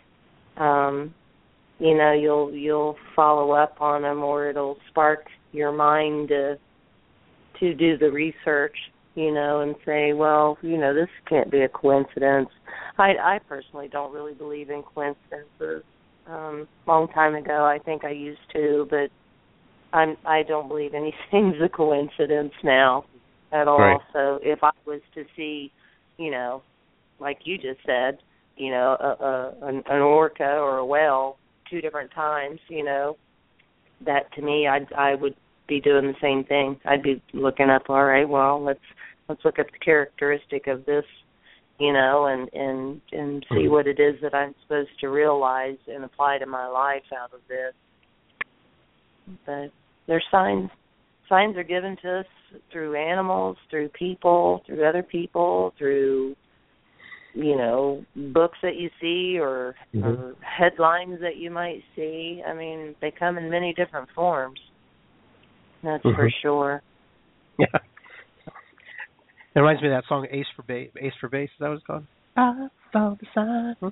you know, you'll follow up on them, or it'll spark your mind to do the research, you know, and say, well, you know, this can't be a coincidence. I personally don't really believe in coincidences. Long time ago, I think I used to, but I don't believe anything's a coincidence now at all. Right. So if I was to see, you know, like you just said, you know, an orca or a whale 2 different times, you know, that to me, I would be doing the same thing. I'd be looking up, all right, well, let's look at the characteristic of this, you know, and see what it is that I'm supposed to realize and apply to my life out of this. But there's signs. Signs are given to us through animals, through people, through other people, through, you know, books that you see or headlines that you might see. I mean, they come in many different forms. That's for sure. Yeah. It reminds me of that song Ace for Base. Ace for Base, is that what it's called? I saw the sign.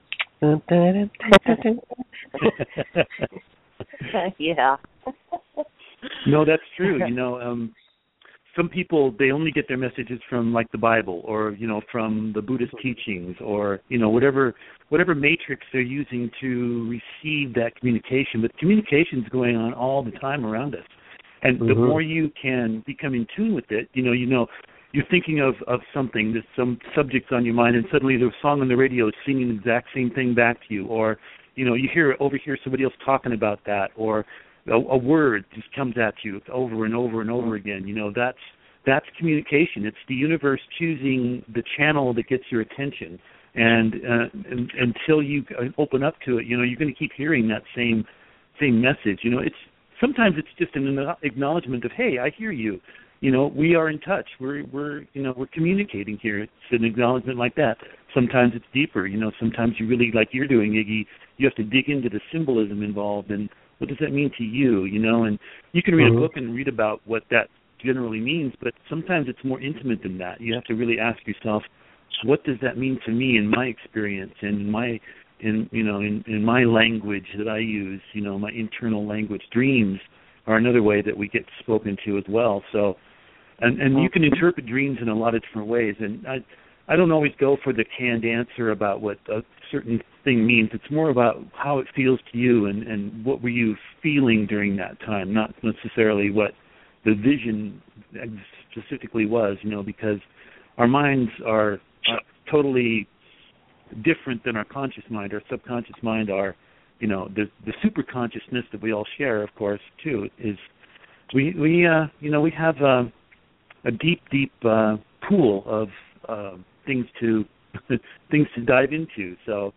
Yeah. No, that's true. You know, some people, they only get their messages from, like, the Bible or, you know, from the Buddhist teachings or, you know, whatever matrix they're using to receive that communication. But communication's going on all the time around us. And the more you can become in tune with it, you know, you're thinking of something, there's some subjects on your mind, and suddenly the song on the radio is singing the exact same thing back to you. Or, you know, you overhear somebody else talking about that, or a word just comes at you over and over and over again. You know, that's communication. It's the universe choosing the channel that gets your attention. And until you open up to it, you know, you're going to keep hearing that same message. You know, sometimes it's just an acknowledgement of, hey, I hear you. You know, we are in touch. We're communicating here. It's an acknowledgement like that. Sometimes it's deeper. You know, sometimes you really, like you're doing, Iggy, you have to dig into the symbolism involved and what does that mean to you, you know? And you can read a book and read about what that generally means, but sometimes it's more intimate than that. You have to really ask yourself, what does that mean to me in my experience and in my language that I use, you know, my internal language. Dreams are another way that we get spoken to as well. So, and you can interpret dreams in a lot of different ways. And I don't always go for the canned answer about what a certain thing means. It's more about how it feels to you and what were you feeling during that time, not necessarily what the vision specifically was, you know, because our minds are totally different than our conscious mind. Our subconscious mind are, you know, the super consciousness that we all share, of course, too, is we have a deep pool of things to dive into. So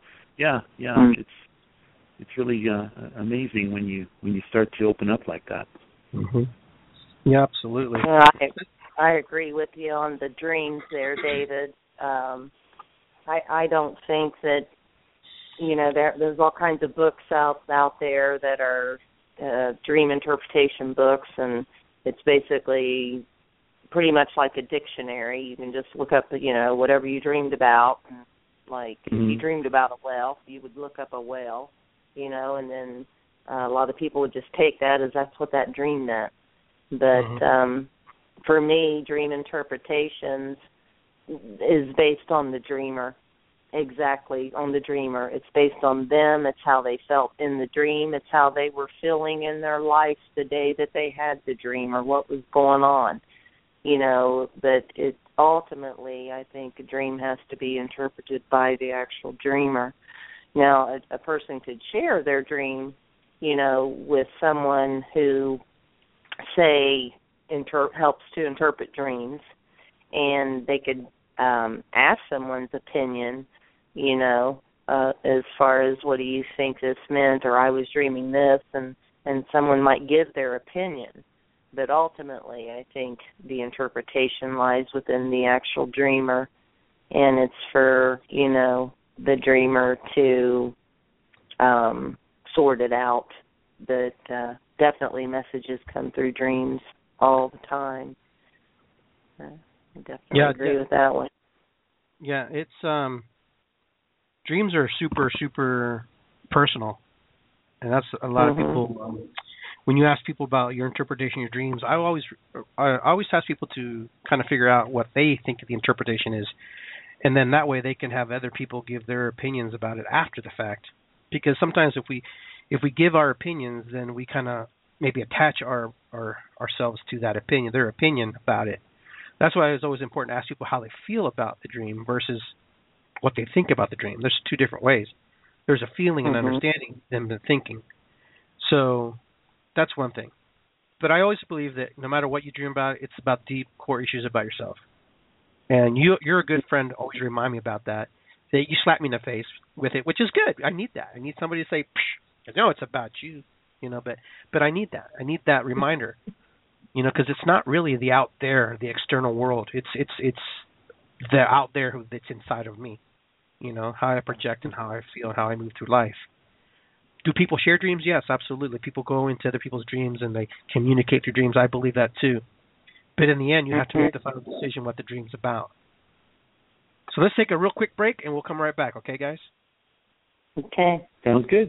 it's really amazing when you start to open up like that. Yeah, absolutely. I agree with you on the dreams there, David. I don't think that, you know, there's all kinds of books out there that are dream interpretation books, and it's basically pretty much like a dictionary. You can just look up, you know, whatever you dreamed about. Like if you dreamed about a whale, you would look up a whale, you know, and then a lot of people would just take that as that's what that dream meant. But for me, dream interpretations is based on the dreamer. Exactly, on the dreamer. It's based on them. It's how they felt in the dream. It's how they were feeling in their life the day that they had the dream or what was going on. You know, but it ultimately, I think a dream has to be interpreted by the actual dreamer. Now, a person could share their dream, you know, with someone who, say, helps to interpret dreams, and they could ask someone's opinion, you know, as far as what do you think this meant, or I was dreaming this, and and someone might give their opinion. But ultimately, I think the interpretation lies within the actual dreamer, and it's for, the dreamer to sort it out. But definitely messages come through dreams all the time. I definitely agree with that one. Yeah, it's dreams are super, super personal, and that's a lot of people. When you ask people about your interpretation of your dreams, I always ask people to kind of figure out what they think the interpretation is, and then that way they can have other people give their opinions about it after the fact. Because sometimes if we give our opinions, then we kind of maybe attach ourselves to that opinion, their opinion about it. That's why it's always important to ask people how they feel about the dream versus what they think about the dream. There's two different ways. There's a feeling and understanding than the thinking. So that's one thing. But I always believe that no matter what you dream about, it's about deep core issues about yourself. And you're a good friend to always remind me about that. That you slap me in the face with it, which is good. I need that. I need somebody to say, Psh, no, it's about you, but I need that. I need that reminder, because it's not really the out there, the external world. It's the out there that's inside of me, how I project and how I feel and how I move through life. Do people share dreams? Yes, absolutely. People go into other people's dreams and they communicate through dreams. I believe that too. But in the end, you have to make the final decision what the dream's about. So let's take a real quick break and we'll come right back. Okay, guys? Okay. Sounds good.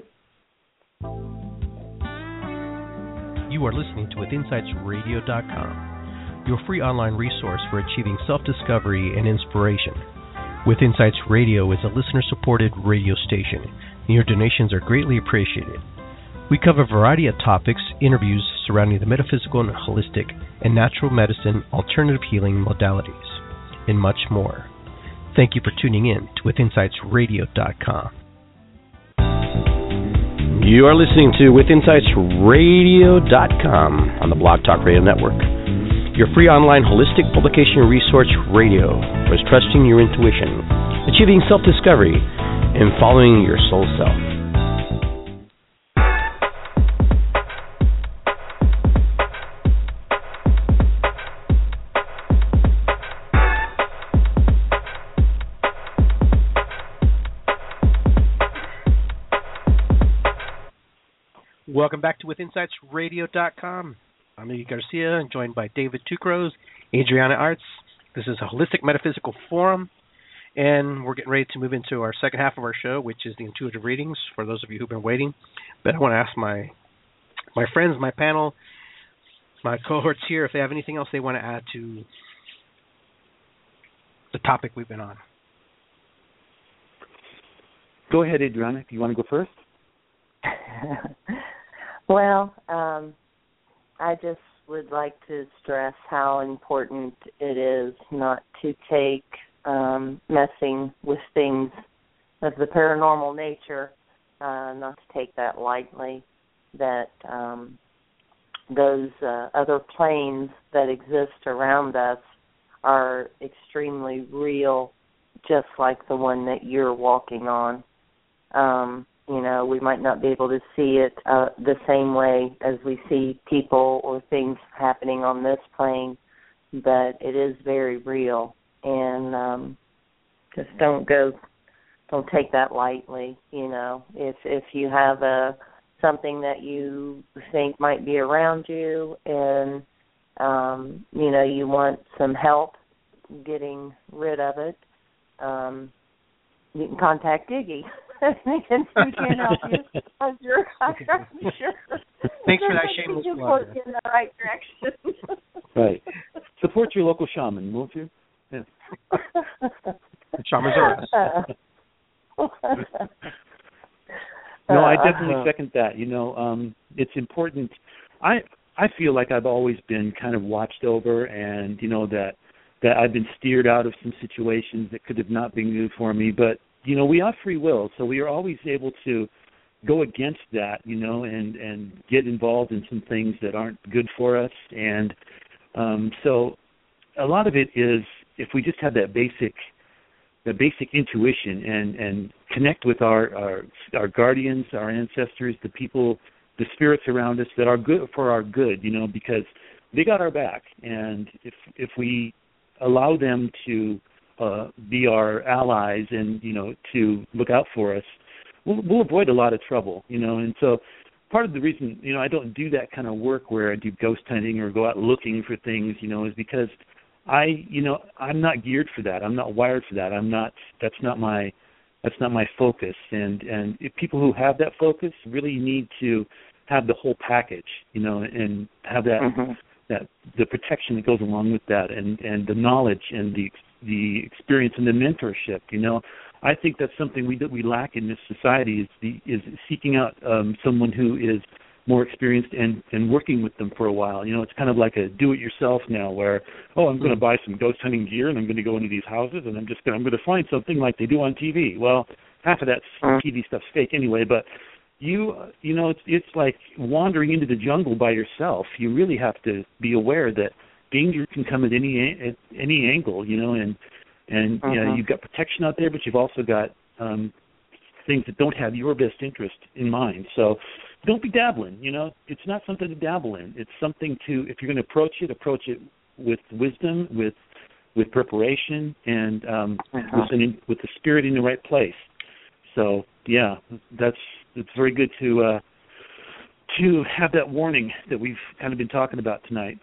You are listening to WithinsightsRadio.com, your free online resource for achieving self-discovery and inspiration. With Insights Radio is a listener-supported radio station, and your donations are greatly appreciated. We cover a variety of topics, interviews surrounding the metaphysical and holistic and natural medicine, alternative healing modalities, and much more. Thank you for tuning in to WithinsightsRadio.com. You are listening to WithinsightsRadio.com on the Blog Talk Radio Network, your free online holistic publication resource radio for trusting your intuition, achieving self-discovery, and following your soul self. Welcome back to WithinsightsRadio.com. I'm Iggy Garcia, joined by David Tucros, Adriana Arts. This is a holistic metaphysical forum, and we're getting ready to move into our second half of our show, which is the intuitive readings, for those of you who've been waiting. But I want to ask my friends, my panel, my cohorts here, if they have anything else they want to add to the topic we've been on. Go ahead, Adriana. Do you want to go first? Well, I just would like to stress how important it is not to take messing with things of the paranormal nature, not to take that lightly, that those other planes that exist around us are extremely real, just like the one that you're walking on. We might not be able to see it the same way as we see people or things happening on this plane, but it is very real. And just don't take that lightly. If you have something that you think might be around you, and you want some help getting rid of it, you can contact Iggy. He can help you. I'm sure. Thanks for that shameless plug. In the right direction. Right. Support your local shaman, won't you? Yeah. Shamans are us. No, I definitely second that. It's important. I feel like I've always been kind of watched over, and that I've been steered out of some situations that could have not been good for me, but we have free will, so we are always able to go against that, and get involved in some things that aren't good for us. And so a lot of it is, if we just have that basic intuition and connect with our guardians, our ancestors, the people the spirits around us that are good for our good, because they got our back, and if we allow them to be our allies and to look out for us, we'll avoid a lot of trouble, And so part of the reason I don't do that kind of work where I do ghost hunting or go out looking for things, is because I'm not geared for that. I'm not wired for that. That's not my focus. And if people who have that focus really need to have the whole package, and have that that the protection that goes along with that, and the knowledge and the experience and the mentorship. I think that's something we lack in this society is seeking out someone who is more experienced and working with them for a while. It's kind of like a do-it-yourself now, where I'm going to buy some ghost hunting gear and I'm going to go into these houses and I'm going to find something like they do on TV. Well, half of that TV stuff's fake anyway, but it's like wandering into the jungle by yourself. You really have to be aware that danger can come at any angle, and you've got protection out there, but you've also got things that don't have your best interest in mind. So don't be dabbling. It's not something to dabble in. It's something to, if you're going to approach it with wisdom, with preparation, and with the spirit in the right place. So yeah, it's very good to have that warning that we've kind of been talking about tonight.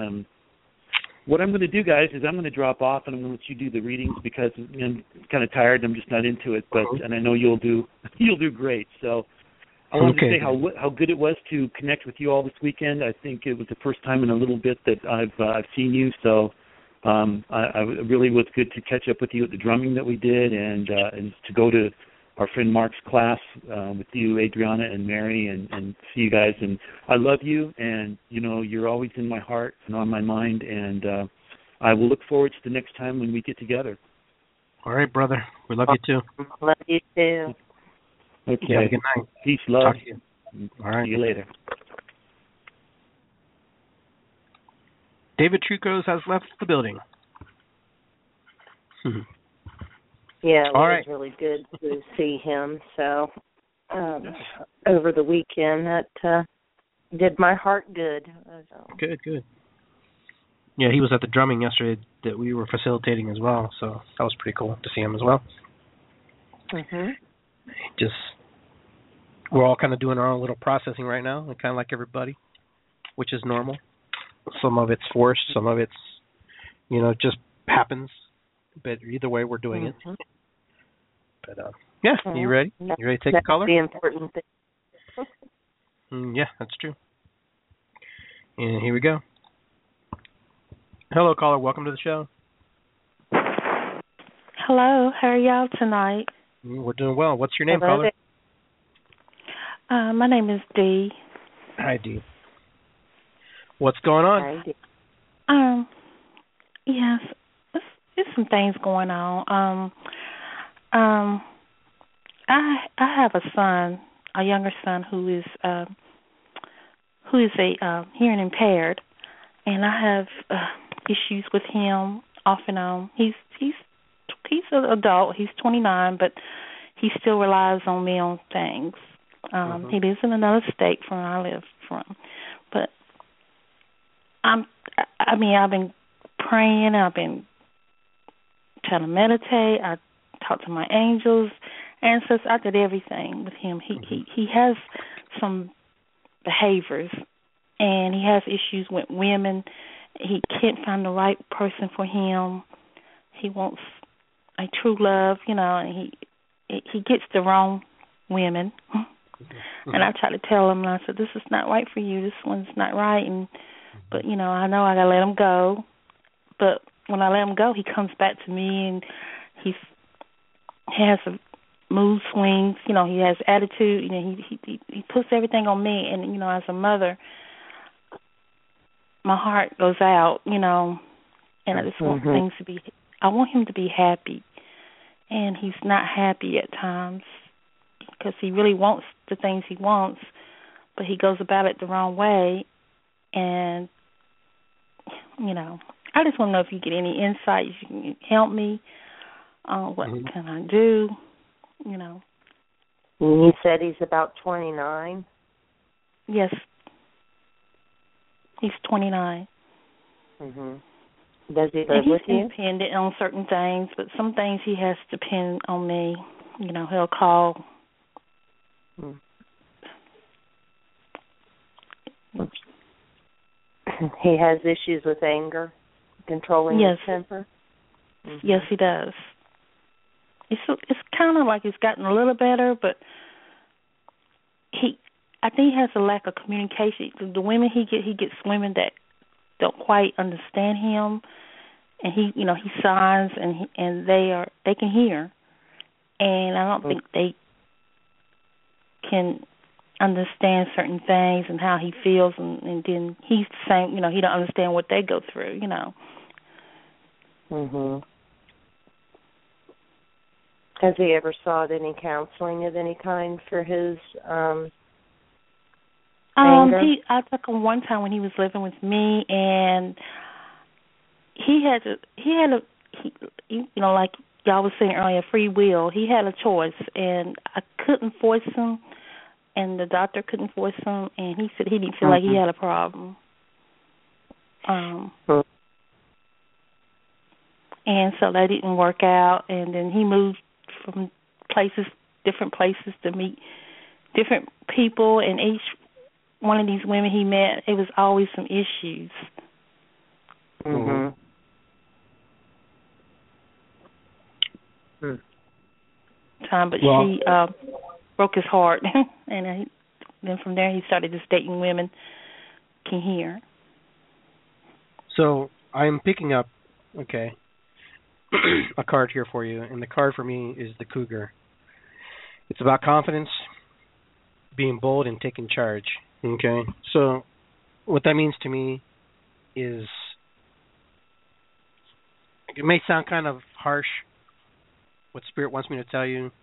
What I'm going to do, guys, is I'm going to drop off and I'm going to let you do the readings because I'm kind of tired. I'm just not into it, and I know you'll do great. So I wanted to say how good it was to connect with you all this weekend. I think it was the first time in a little bit that I've seen you. So I really was good to catch up with you at the drumming that we did, and to go to our friend Mark's class with you, Adriana and Mary, and see you guys. And I love you, and you're always in my heart and on my mind, and I will look forward to the next time when we get together. All right, brother. We love you too. Love you too. Okay. Have a good night. Peace, love. Talk to you. All right. See you later. David Trucos has left the building. Yeah, it All was right. really good to see him. So over the weekend, that did my heart good. Good. Yeah, he was at the drumming yesterday that we were facilitating as well, so that was pretty cool to see him as well. We're all kind of doing our own little processing right now, kind of like everybody, which is normal. Some of it's forced, some of it's, just happens. But either way, we're doing it. But yeah, you ready? You ready to take a caller? That's the important thing. Yeah, that's true. And here we go. Hello, caller. Welcome to the show. Hello. How are y'all tonight? We're doing well. What's your name, Hello caller? My name is Dee. Hi, Dee. What's going on? Hi, Dee. Yes, there's some things going on. I have a son, a younger son who is a hearing impaired, and I have issues with him off and on. He's an adult. He's 29, but he still relies on me on things. He lives in another state from where I live from, but I've been praying. I've been trying to meditate. I talk to my angels, ancestors. I did everything with him. He has some behaviors, and he has issues with women. He can't find the right person for him. He wants a true love, and he gets the wrong women. And I try to tell him, and I said, this is not right for you. This one's not right. But I know I got to let him go. But when I let him go, he comes back to me, and he has a mood swings. He has attitude. He puts everything on me. And, as a mother, my heart goes out, and I just want things to be, I want him to be happy. And he's not happy at times because he really wants the things he wants, but he goes about it the wrong way. And, I just want to know if you get any insight, if you can help me. What can I do? You said he's about 29. Yes. He's 29. Mhm. Does he live and with he's you? independent on certain things, but some things he has to depend on me. You know, he'll call. Mm. He has issues with anger, controlling his temper? Mm-hmm. Yes, he does. It's kind of like he's gotten a little better, but I think he has a lack of communication. The women he gets women that don't quite understand him, and he signs and they can hear, and I don't think they can understand certain things and how he feels, and then he's saying, he don't understand what they go through, Mhm. Has he ever sought any counseling of any kind for his anger? I took him one time when he was living with me, and he had like y'all was saying earlier, free will. He had a choice, and I couldn't force him, and the doctor couldn't force him, and he said he didn't feel like he had a problem. And so that didn't work out, and then he moved from different places to meet different people, and each one of these women he met, it was always some issues. Mhm. But she broke his heart, and then from there he started just dating women can hear. So I'm picking up, a card here for you, and the card for me is the Cougar. It's about confidence, being bold, and taking charge. Okay, so what that means to me is, it may sound kind of harsh, what Spirit wants me to tell you,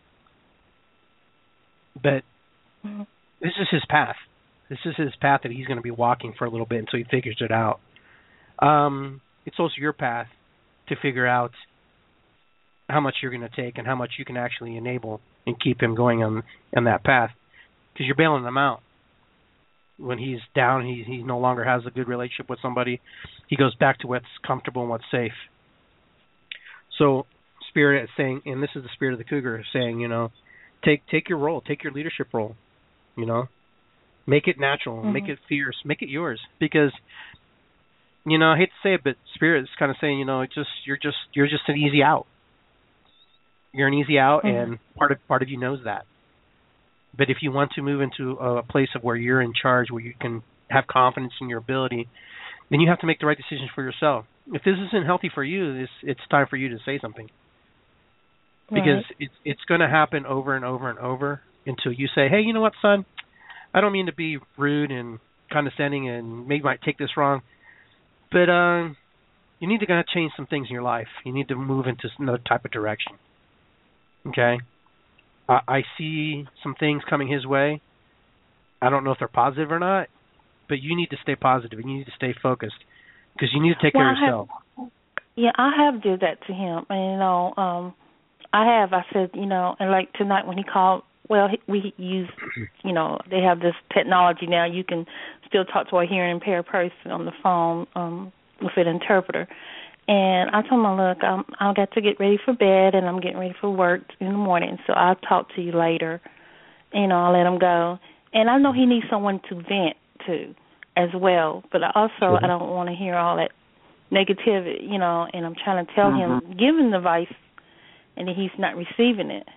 but this is his path. This is his path that he's going to be walking for a little bit until he figures it out. It's also your path to figure out how much you're going to take and how much you can actually enable and keep him going on that path, because you're bailing him out. When he's down, he no longer has a good relationship with somebody. He goes back to what's comfortable and what's safe. So Spirit is saying, and this is the Spirit of the Cougar saying, take your role, take your leadership role, make it natural, make it fierce, make it yours, because I hate to say it, but Spirit is kind of saying, you're just an easy out. You're an easy out, and part of you knows that. But if you want to move into a place of where you're in charge, where you can have confidence in your ability, then you have to make the right decisions for yourself. If this isn't healthy for you, it's time for you to say something. Because it's going to happen over and over and over until you say, hey, you know what, son? I don't mean to be rude and condescending and maybe might take this wrong, but you need to kind of change some things in your life. You need to move into another type of direction. Okay? I see some things coming his way. I don't know if they're positive or not, but you need to stay positive and you need to stay focused, because you need to take care of yourself. I have did that to him. And, I said, and like tonight when he called, we use, they have this technology now. You can still talk to a hearing impaired person on the phone with an interpreter. And I told him, look, I got to get ready for bed, and I'm getting ready for work in the morning, so I'll talk to you later. I'll let him go. And I know he needs someone to vent to as well, but also I don't want to hear all that negativity, and I'm trying to tell him, give him the advice, and that he's not receiving it,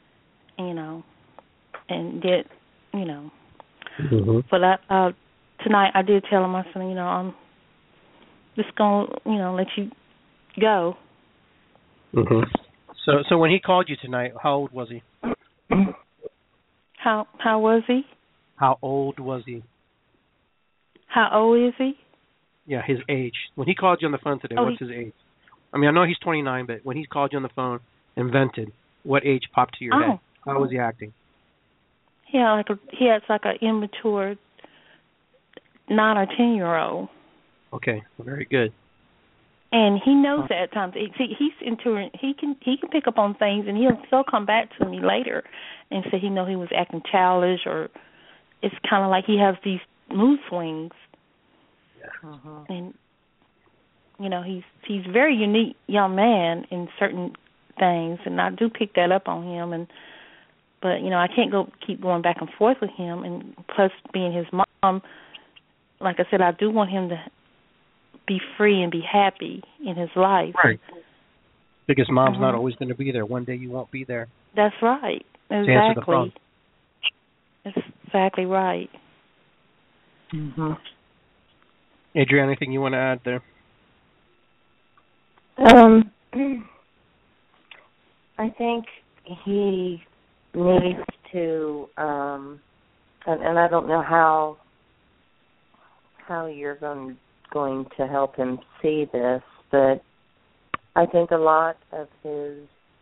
and get, But tonight I did tell him, I said, I'm just going to, let you go. So when he called you tonight, how old was he? How was he? How old was he? How old is he? Yeah, his age. When he called you on the phone today, what's his age? I mean, I know he's 29, but when he called you on the phone and vented, what age popped to your head? How was he acting? Yeah, he has like an immature 9 or 10-year-old. Okay, very good. And he knows that at times. See, he's into he can pick up on things, and he'll come back to me later and say he was acting childish, or it's kind of like he has these mood swings. Yeah. And he's a very unique young man in certain things, and I do pick that up on him. But I can't keep going back and forth with him, and plus being his mom, like I said, I do want him to be free and be happy in his life. Right. Because mom's not always going to be there. One day you won't be there. That's right. To answer the Exactly. phone. That's exactly right. Adrienne, anything you want to add there? I think he needs to, and I don't know how you're going to help him see this, but I think a lot of his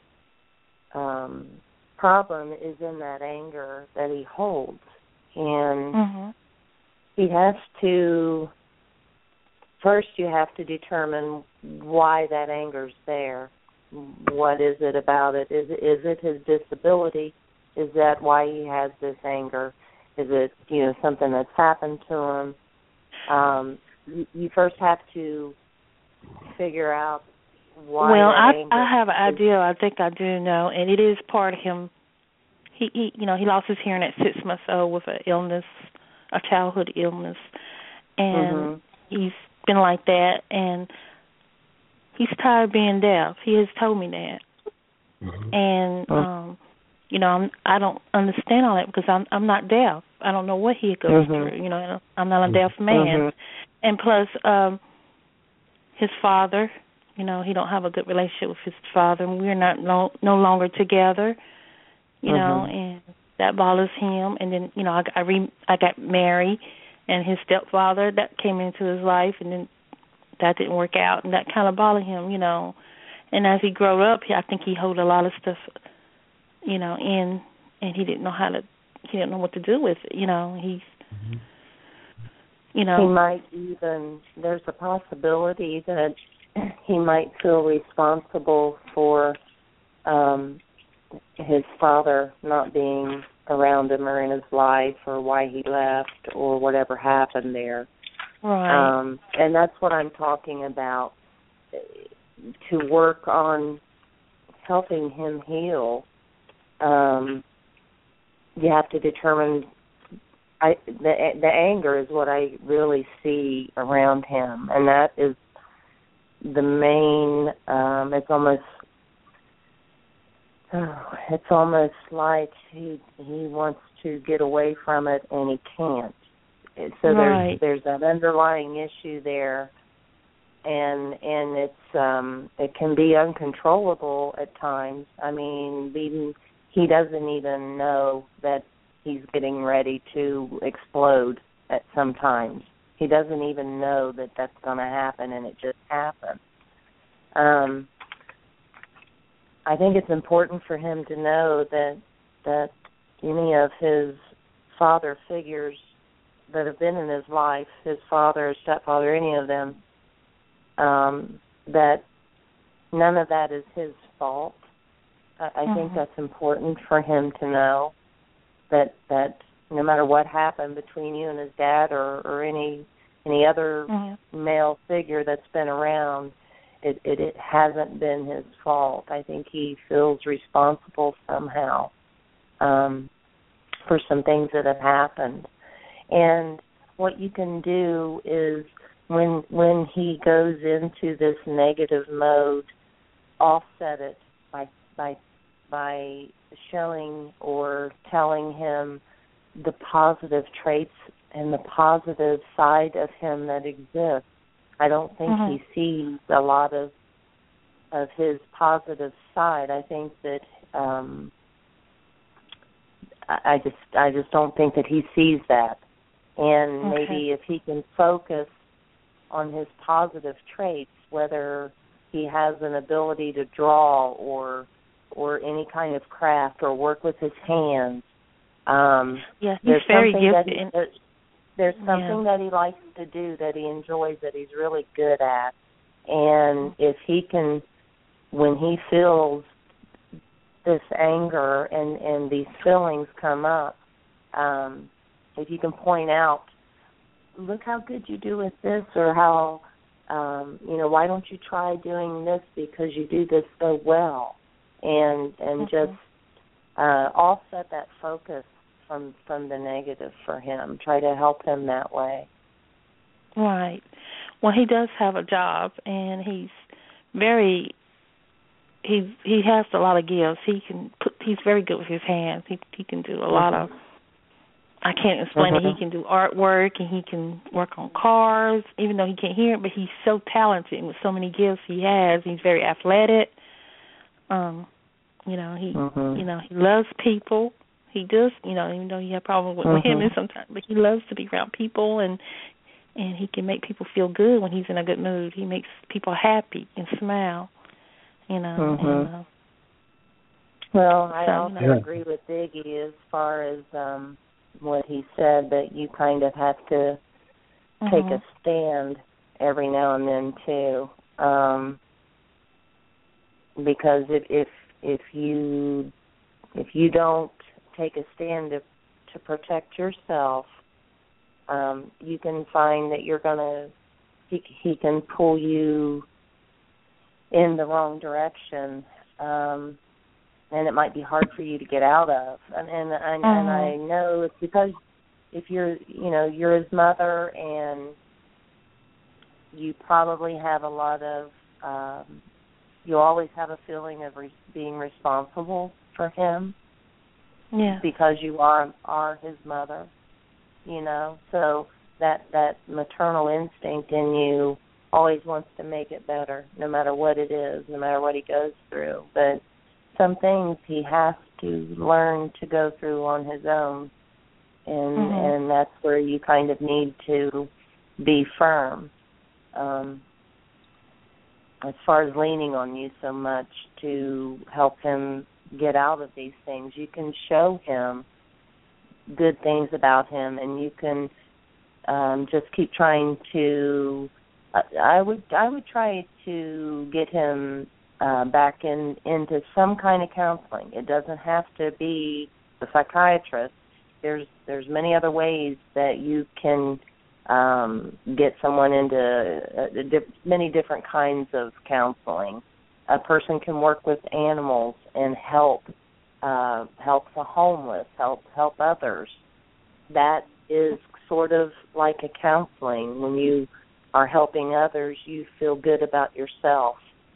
problem is in that anger that he holds, and he has to. First, you have to determine why that anger's there. What is it about it? Is it his disability? Is that why he has this anger? Is it something that's happened to him? You first have to figure out why. Well, that I have an idea. I think I do know, and it is part of him. He lost his hearing at 6 months old with a childhood illness, and he's been like that, and he's tired of being deaf. He has told me that, and I don't understand all that because I'm not deaf. I don't know what he goes through. I'm not a deaf man, and plus his father. He don't have a good relationship with his father, and we're not no longer together. And that bothers him. And then I got married, and his stepfather that came into his life, and then that didn't work out, and that kind of bothered him. And as he grew up, I think he held a lot of stuff, in, and he didn't know what to do with it. He might even, there's a possibility that he might feel responsible for his father not being around him or in his life, or why he left, or whatever happened there. Right. And that's what I'm talking about, to work on helping him heal. You have to determine, the anger is what I really see around him, and that is the main, it's almost like he wants to get away from it and he can't. So there's that underlying issue there, and it's it can be uncontrollable at times. I mean, he doesn't even know that he's getting ready to explode at some times. He doesn't even know that that's going to happen, and it just happens. I think it's important for him to know that any of his father figures that have been in his life, his father, his stepfather, any of them, that none of that is his fault. I think that's important for him to know, that no matter what happened between you and his dad, or any other male figure that's been around, it hasn't been his fault. I think he feels responsible somehow for some things that have happened. And what you can do is, when he goes into this negative mode, offset it by showing or telling him the positive traits and the positive side of him that exists. I don't think he sees a lot of his positive side. I think that I just don't think that he sees that. And maybe if he can focus on his positive traits, whether he has an ability to draw or any kind of craft or work with his hands. He's very gifted. There's something that he likes to do, that he enjoys, that he's really good at. And if he can, when he feels this anger and these feelings come up, if you can point out, look how good you do with this, or how, why don't you try doing this because you do this so well, and just offset that focus from the negative for him. Try to help him that way. Right. Well, he does have a job, and he has a lot of gifts. He's very good with his hands. He can do a lot of. I can't explain it. He can do artwork, and he can work on cars, even though he can't hear it. But he's so talented, and with so many gifts he has. He's very athletic. He loves people. He does, even though he had problems with him sometimes, but he loves to be around people, and he can make people feel good when he's in a good mood. He makes people happy and smile, And, well, I also agree with Iggy as far as what he said, that you kind of have to take a stand every now and then too, because if you don't take a stand to protect yourself, you can find that he can pull you in the wrong direction, and it might be hard for you to get out of. And I know it's because if you're his mother, and you probably have a lot of, you always have a feeling of being responsible for him. Yeah. Because you are his mother, so that maternal instinct in you always wants to make it better, no matter what it is, no matter what he goes through. But some things he has to learn to go through on his own, and that's where you kind of need to be firm. As far as leaning on you so much to help him get out of these things, you can show him good things about him, and you can just keep trying to. I would try to get him back into some kind of counseling. It doesn't have to be a psychiatrist. There's many other ways that you can get someone into many different kinds of counseling. A person can work with animals and help the homeless, help others. That is sort of like a counseling. When you are helping others, you feel good about yourself.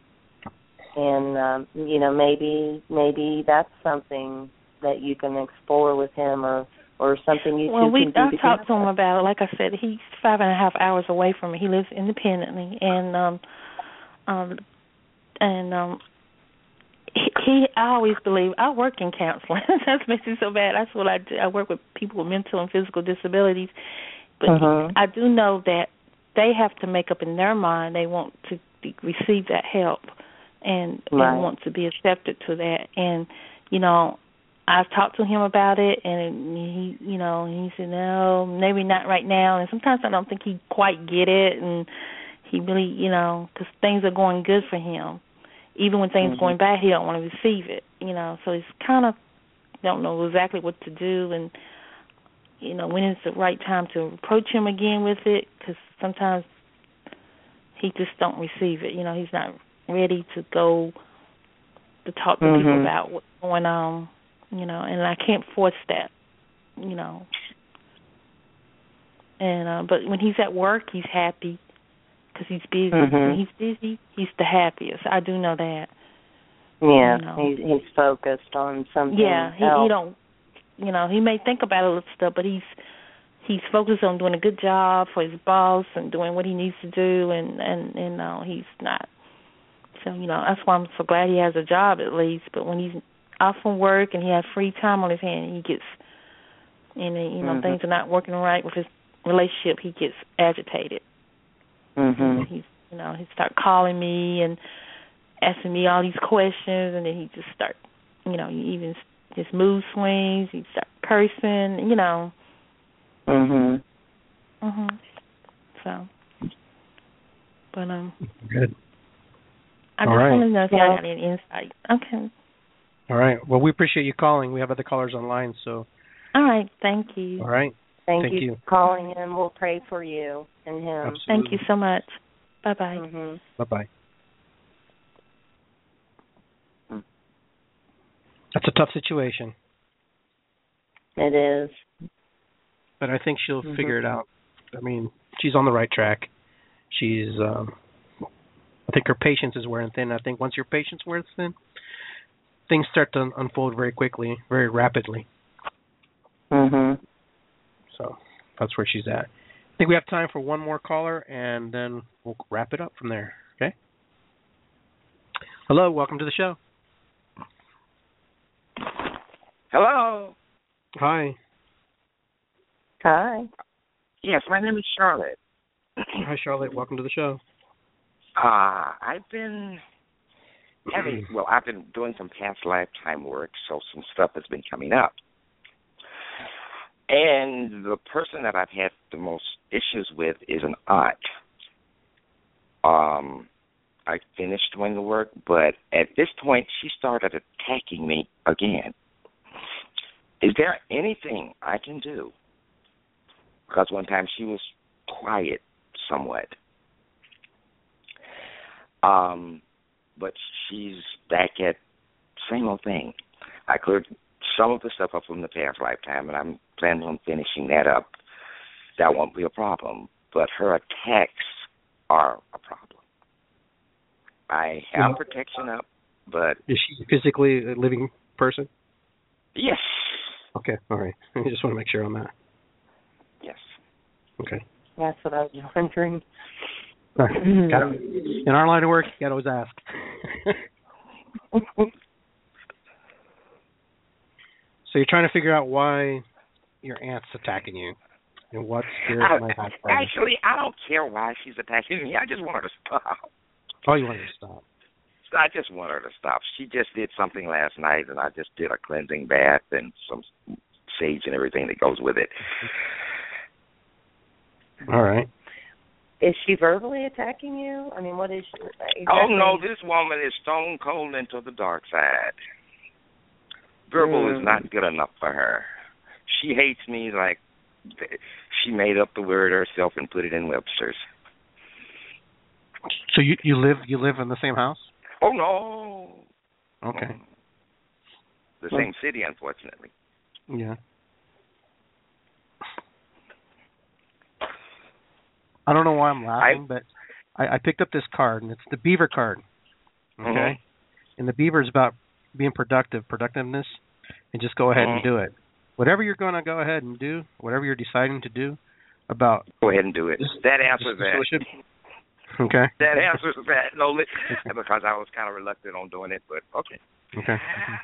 And maybe that's something that you can explore with him, or something you two can do together. I talked to him about it. Like I said, he's 5.5 hours away from me. He lives independently, and I always believe I work in counseling. That makes me so bad. That's what I do. I work with people with mental and physical disabilities, but I do know that they have to make up in their mind they want to receive that help and want to be accepted to that. And I've talked to him about it, and he said no, maybe not right now. And sometimes I don't think he quite get it, and he really, because things are going good for him. Even when things are going bad, he don't want to receive it, So he's kind of don't know exactly what to do, and when is the right time to approach him again with it? Because sometimes he just don't receive it. He's not ready to go to talk to people about what's going on. And I can't force that. And but when he's at work, he's happy. Because he's busy. When he's busy, he's the happiest. I do know that. Yeah, he's focused on something. Yeah, he don't. He may think about a little stuff, but he's focused on doing a good job for his boss and doing what he needs to do, and he's not. So that's why I'm so glad he has a job at least. But when he's off from work and he has free time on his hand, he gets, and things are not working right with his relationship, he gets agitated. He start calling me and asking me all these questions, and then he just start, even his mood swings. He start cursing, So, but good. I just want to know if y'all got any insight. Okay. All right. Well, we appreciate you calling. We have other callers online, so. All right. Thank you. All right. Thank you for calling in. We'll pray for you and him. Absolutely. Thank you so much. Bye-bye. Mm-hmm. Bye-bye. That's a tough situation. It is. But I think she'll figure it out. I mean, she's on the right track. She's, I think her patience is wearing thin. I think once your patience wears thin, things start to unfold very quickly, very rapidly. Mm-hmm. So that's where she's at. I think we have time for one more caller, and then we'll wrap it up from there. Okay? Hello, welcome to the show. Hello. Hi. Hi. Yes, my name is Charlotte. Hi, Charlotte. Welcome to the show. I've been I've been doing some past lifetime work, so some stuff has been coming up. And the person that I've had the most issues with is an aunt. I finished doing the work, but at this point, she started attacking me again. Is there anything I can do? Because one time she was quiet somewhat. But she's back at same old thing. I cleared some of the stuff up from the past lifetime, and I'm planning on finishing that up. That won't be a problem. But her attacks are a problem. I have protection up, but... Is she physically a living person? Yes. Okay, all right. I just want to make sure on that. Yes. Okay. That's what I was wondering. In our line of work, you got to always ask. So you're trying to figure out why your aunt's attacking you and what spirit might have. Actually, I don't care why she's attacking me. I just want her to stop. Oh, you want her to stop? I just want her to stop. She just did something last night, and I just did a cleansing bath and some sage and everything that goes with it. All right. Is she verbally attacking you? I mean, what is she? Exactly? Oh, no, this woman is stone cold into the dark side. Verbal is not good enough for her. She hates me like she made up the word herself and put it in Webster's. So you live in the same house? Oh, no. Okay. The same city, unfortunately. Yeah. I don't know why I'm laughing, but I picked up this card, and it's the Beaver card. Okay? Mm-hmm. And the Beaver is about being productiveness, and just go ahead and do it. Whatever you're going to go ahead and do, whatever you're deciding to do about... Go ahead and do it. That answers that. Okay. That answers that. No, because I was kind of reluctant on doing it, but okay. Okay.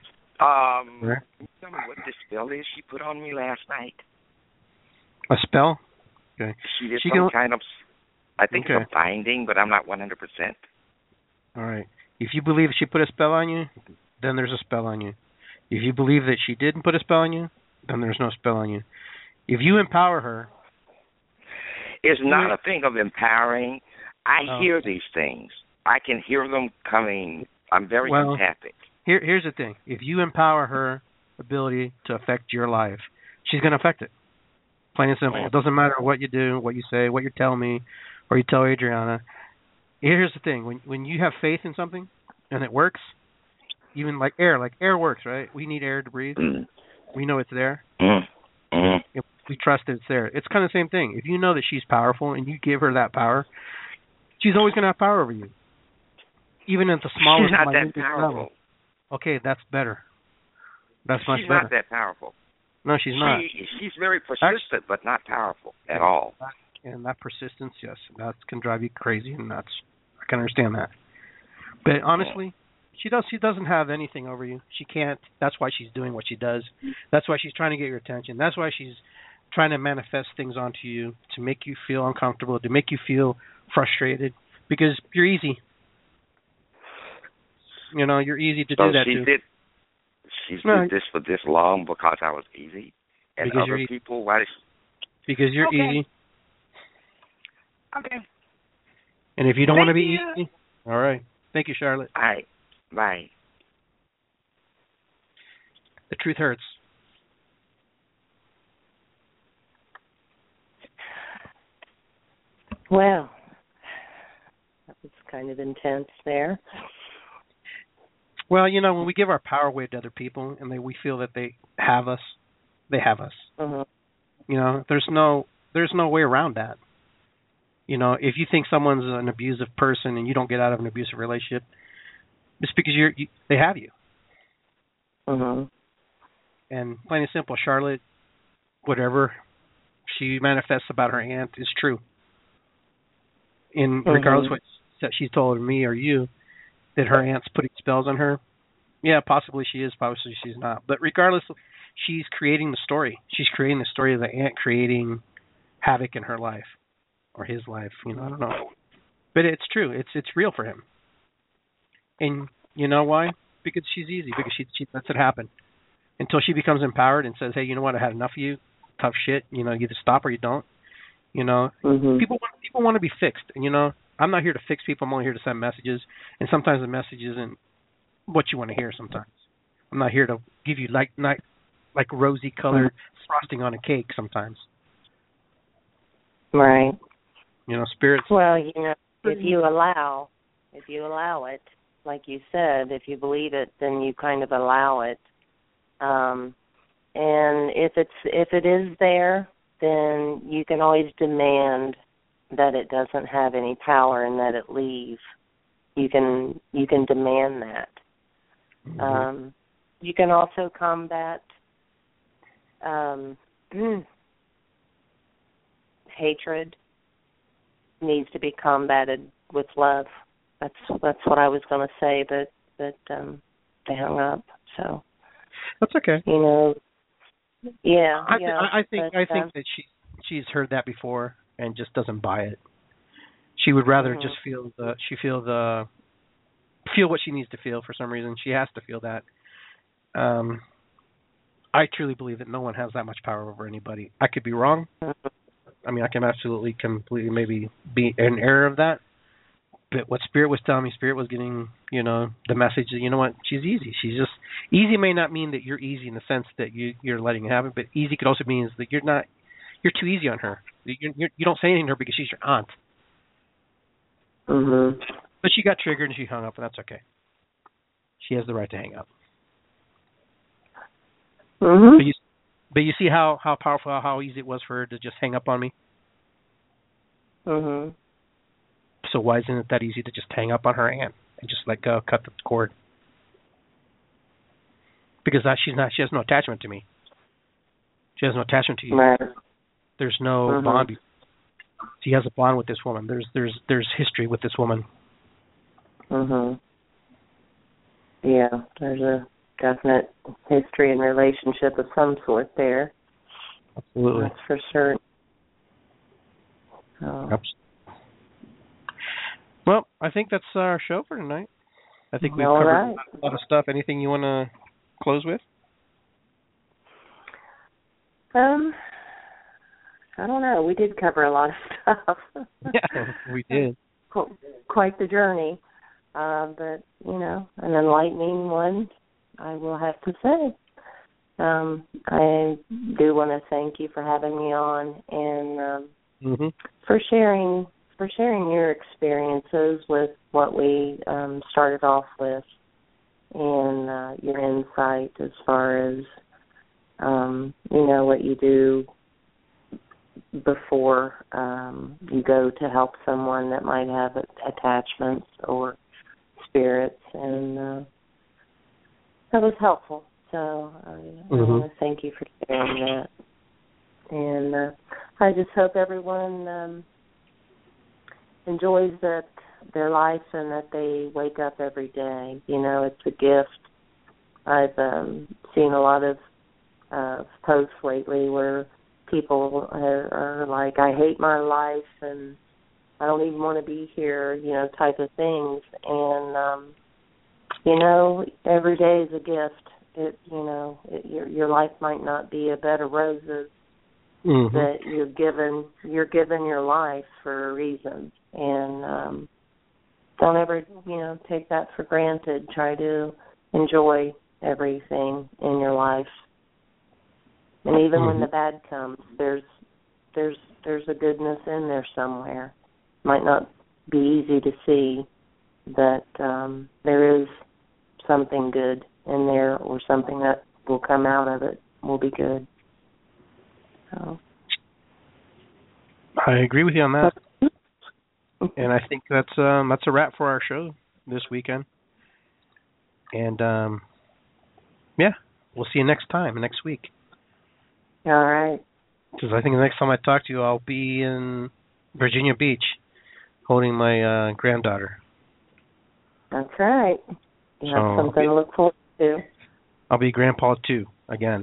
Tell me what this spell is she put on me last night. A spell? Okay. She did some kind of, I think it's a binding, but I'm not 100%. All right. If you believe she put a spell on you, then there's a spell on you. If you believe that she didn't put a spell on you, then there's no spell on you. If you empower her... It's not a thing of empowering. I hear these things. I can hear them coming. I'm very empathic. Here's the thing. If you empower her ability to affect your life, she's going to affect it. Plain and simple. It doesn't matter what you do, what you say, what you tell me, or you tell Adriana. Here's the thing. When you have faith in something and it works, even like air works, right? We need air to breathe. We know it's there. If we trust that it's there. It's kind of the same thing. If you know that she's powerful and you give her that power, she's always going to have power over you. Even at the smallest level. She's not that powerful. Okay, that's better. That's much better. She's not that powerful. No, she's not. She's very persistent, but not powerful at all. And that persistence, yes, that can drive you crazy, and I can understand that. But honestly, she doesn't have anything over you. She can't. That's why she's doing what she does. That's why she's trying to get your attention. That's why she's trying to manifest things onto you to make you feel uncomfortable, to make you feel frustrated, because you're easy. You know, you're easy to do that too. She's did this for this long because I was easy, and because other people, why? Because you're easy. Okay. And if you don't want to be easy, all right. Thank you, Charlotte. All right. Bye. The truth hurts. Well, that was kind of intense there. Well, when we give our power away to other people and we feel that they have us, they have us. Mm-hmm. There's no way around that. If you think someone's an abusive person and you don't get out of an abusive relationship, it's because they have you. Mm-hmm. And plain and simple, Charlotte, whatever she manifests about her aunt is true. And regardless what she's told me or you, that her aunt's putting spells on her, yeah, possibly she is, possibly she's not. But regardless, she's creating the story. She's creating the story of the aunt creating havoc in her life or his life. I don't know. But it's true. It's real for him. And you know why? Because she's easy. Because she lets it happen until she becomes empowered and says, "Hey, you know what? I had enough of you. Tough shit. You either stop or you don't." People want to be fixed, and I'm not here to fix people. I'm only here to send messages, and sometimes the message isn't what you want to hear. Sometimes I'm not here to give you like rosy colored frosting on a cake. Sometimes, right? Spirits. Well, if you allow it, like you said, if you believe it, then you kind of allow it. And if it is there, then you can always demand that it doesn't have any power and that it leave. You can demand that. Mm-hmm. You can also combat hatred. Needs to be combated with love. That's what I was going to say, but they hung up. So that's okay. Yeah. I think that she's heard that before and just doesn't buy it. She would rather just feel what she needs to feel for some reason. She has to feel that. I truly believe that no one has that much power over anybody. I could be wrong. I mean, I can absolutely, completely maybe be in error of that. But what Spirit was telling me, Spirit was getting, the message that, what, she's easy. She's just, easy may not mean that you're easy in the sense that you're letting it happen, but easy could also mean that you're too easy on her. You don't say anything to her because she's your aunt. Mm-hmm. But she got triggered and she hung up, and that's okay. She has the right to hang up. Mm-hmm. But you see how powerful, how easy it was for her to just hang up on me? Mm-hmm. So why isn't it that easy to just hang up on her aunt and just let go, cut the cord? Because she has no attachment to me. She has no attachment to you. Right. There's no bond. She has a bond with this woman. There's history with this woman. Mhm. Yeah, there's a definite history and relationship of some sort there. Absolutely. That's for sure. Well, I think that's our show for tonight. I think we've covered a lot of stuff. Anything you want to close with? I don't know. We did cover a lot of stuff. Yeah, we did. Quite the journey. But, an enlightening one, I will have to say. I do want to thank you for having me on and for sharing your experiences with what we started off with and your insight as far as, what you do before you go to help someone that might have attachments or spirits, and that was helpful. So I want to thank you for sharing that. And I just hope everyone enjoys their life and that they wake up every day. It's a gift. I've seen a lot of posts lately where people are like, I hate my life and I don't even want to be here, type of things. And, every day is a gift. Your life might not be a bed of roses, but you're given your life for a reason. And don't ever, take that for granted. Try to enjoy everything in your life. And even when the bad comes, there's a goodness in there somewhere. might not be easy to see, that there is something good in there, or something that will come out of it will be good. So I agree with you on that. And I think that's a wrap for our show this weekend. And yeah, we'll see you next week. All right. Because I think the next time I talk to you, I'll be in Virginia Beach holding my granddaughter. That's right. You have something to look forward to. I'll be Grandpa too, again.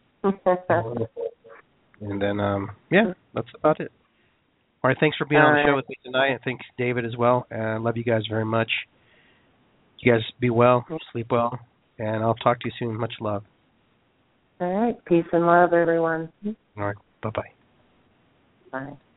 And then, yeah, that's about it. All right, thanks for being on the show with me tonight. And thanks, David, as well. I love you guys very much. You guys be well, sleep well, and I'll talk to you soon. Much love. All right. Peace and love, everyone. All right. Bye-bye. Bye.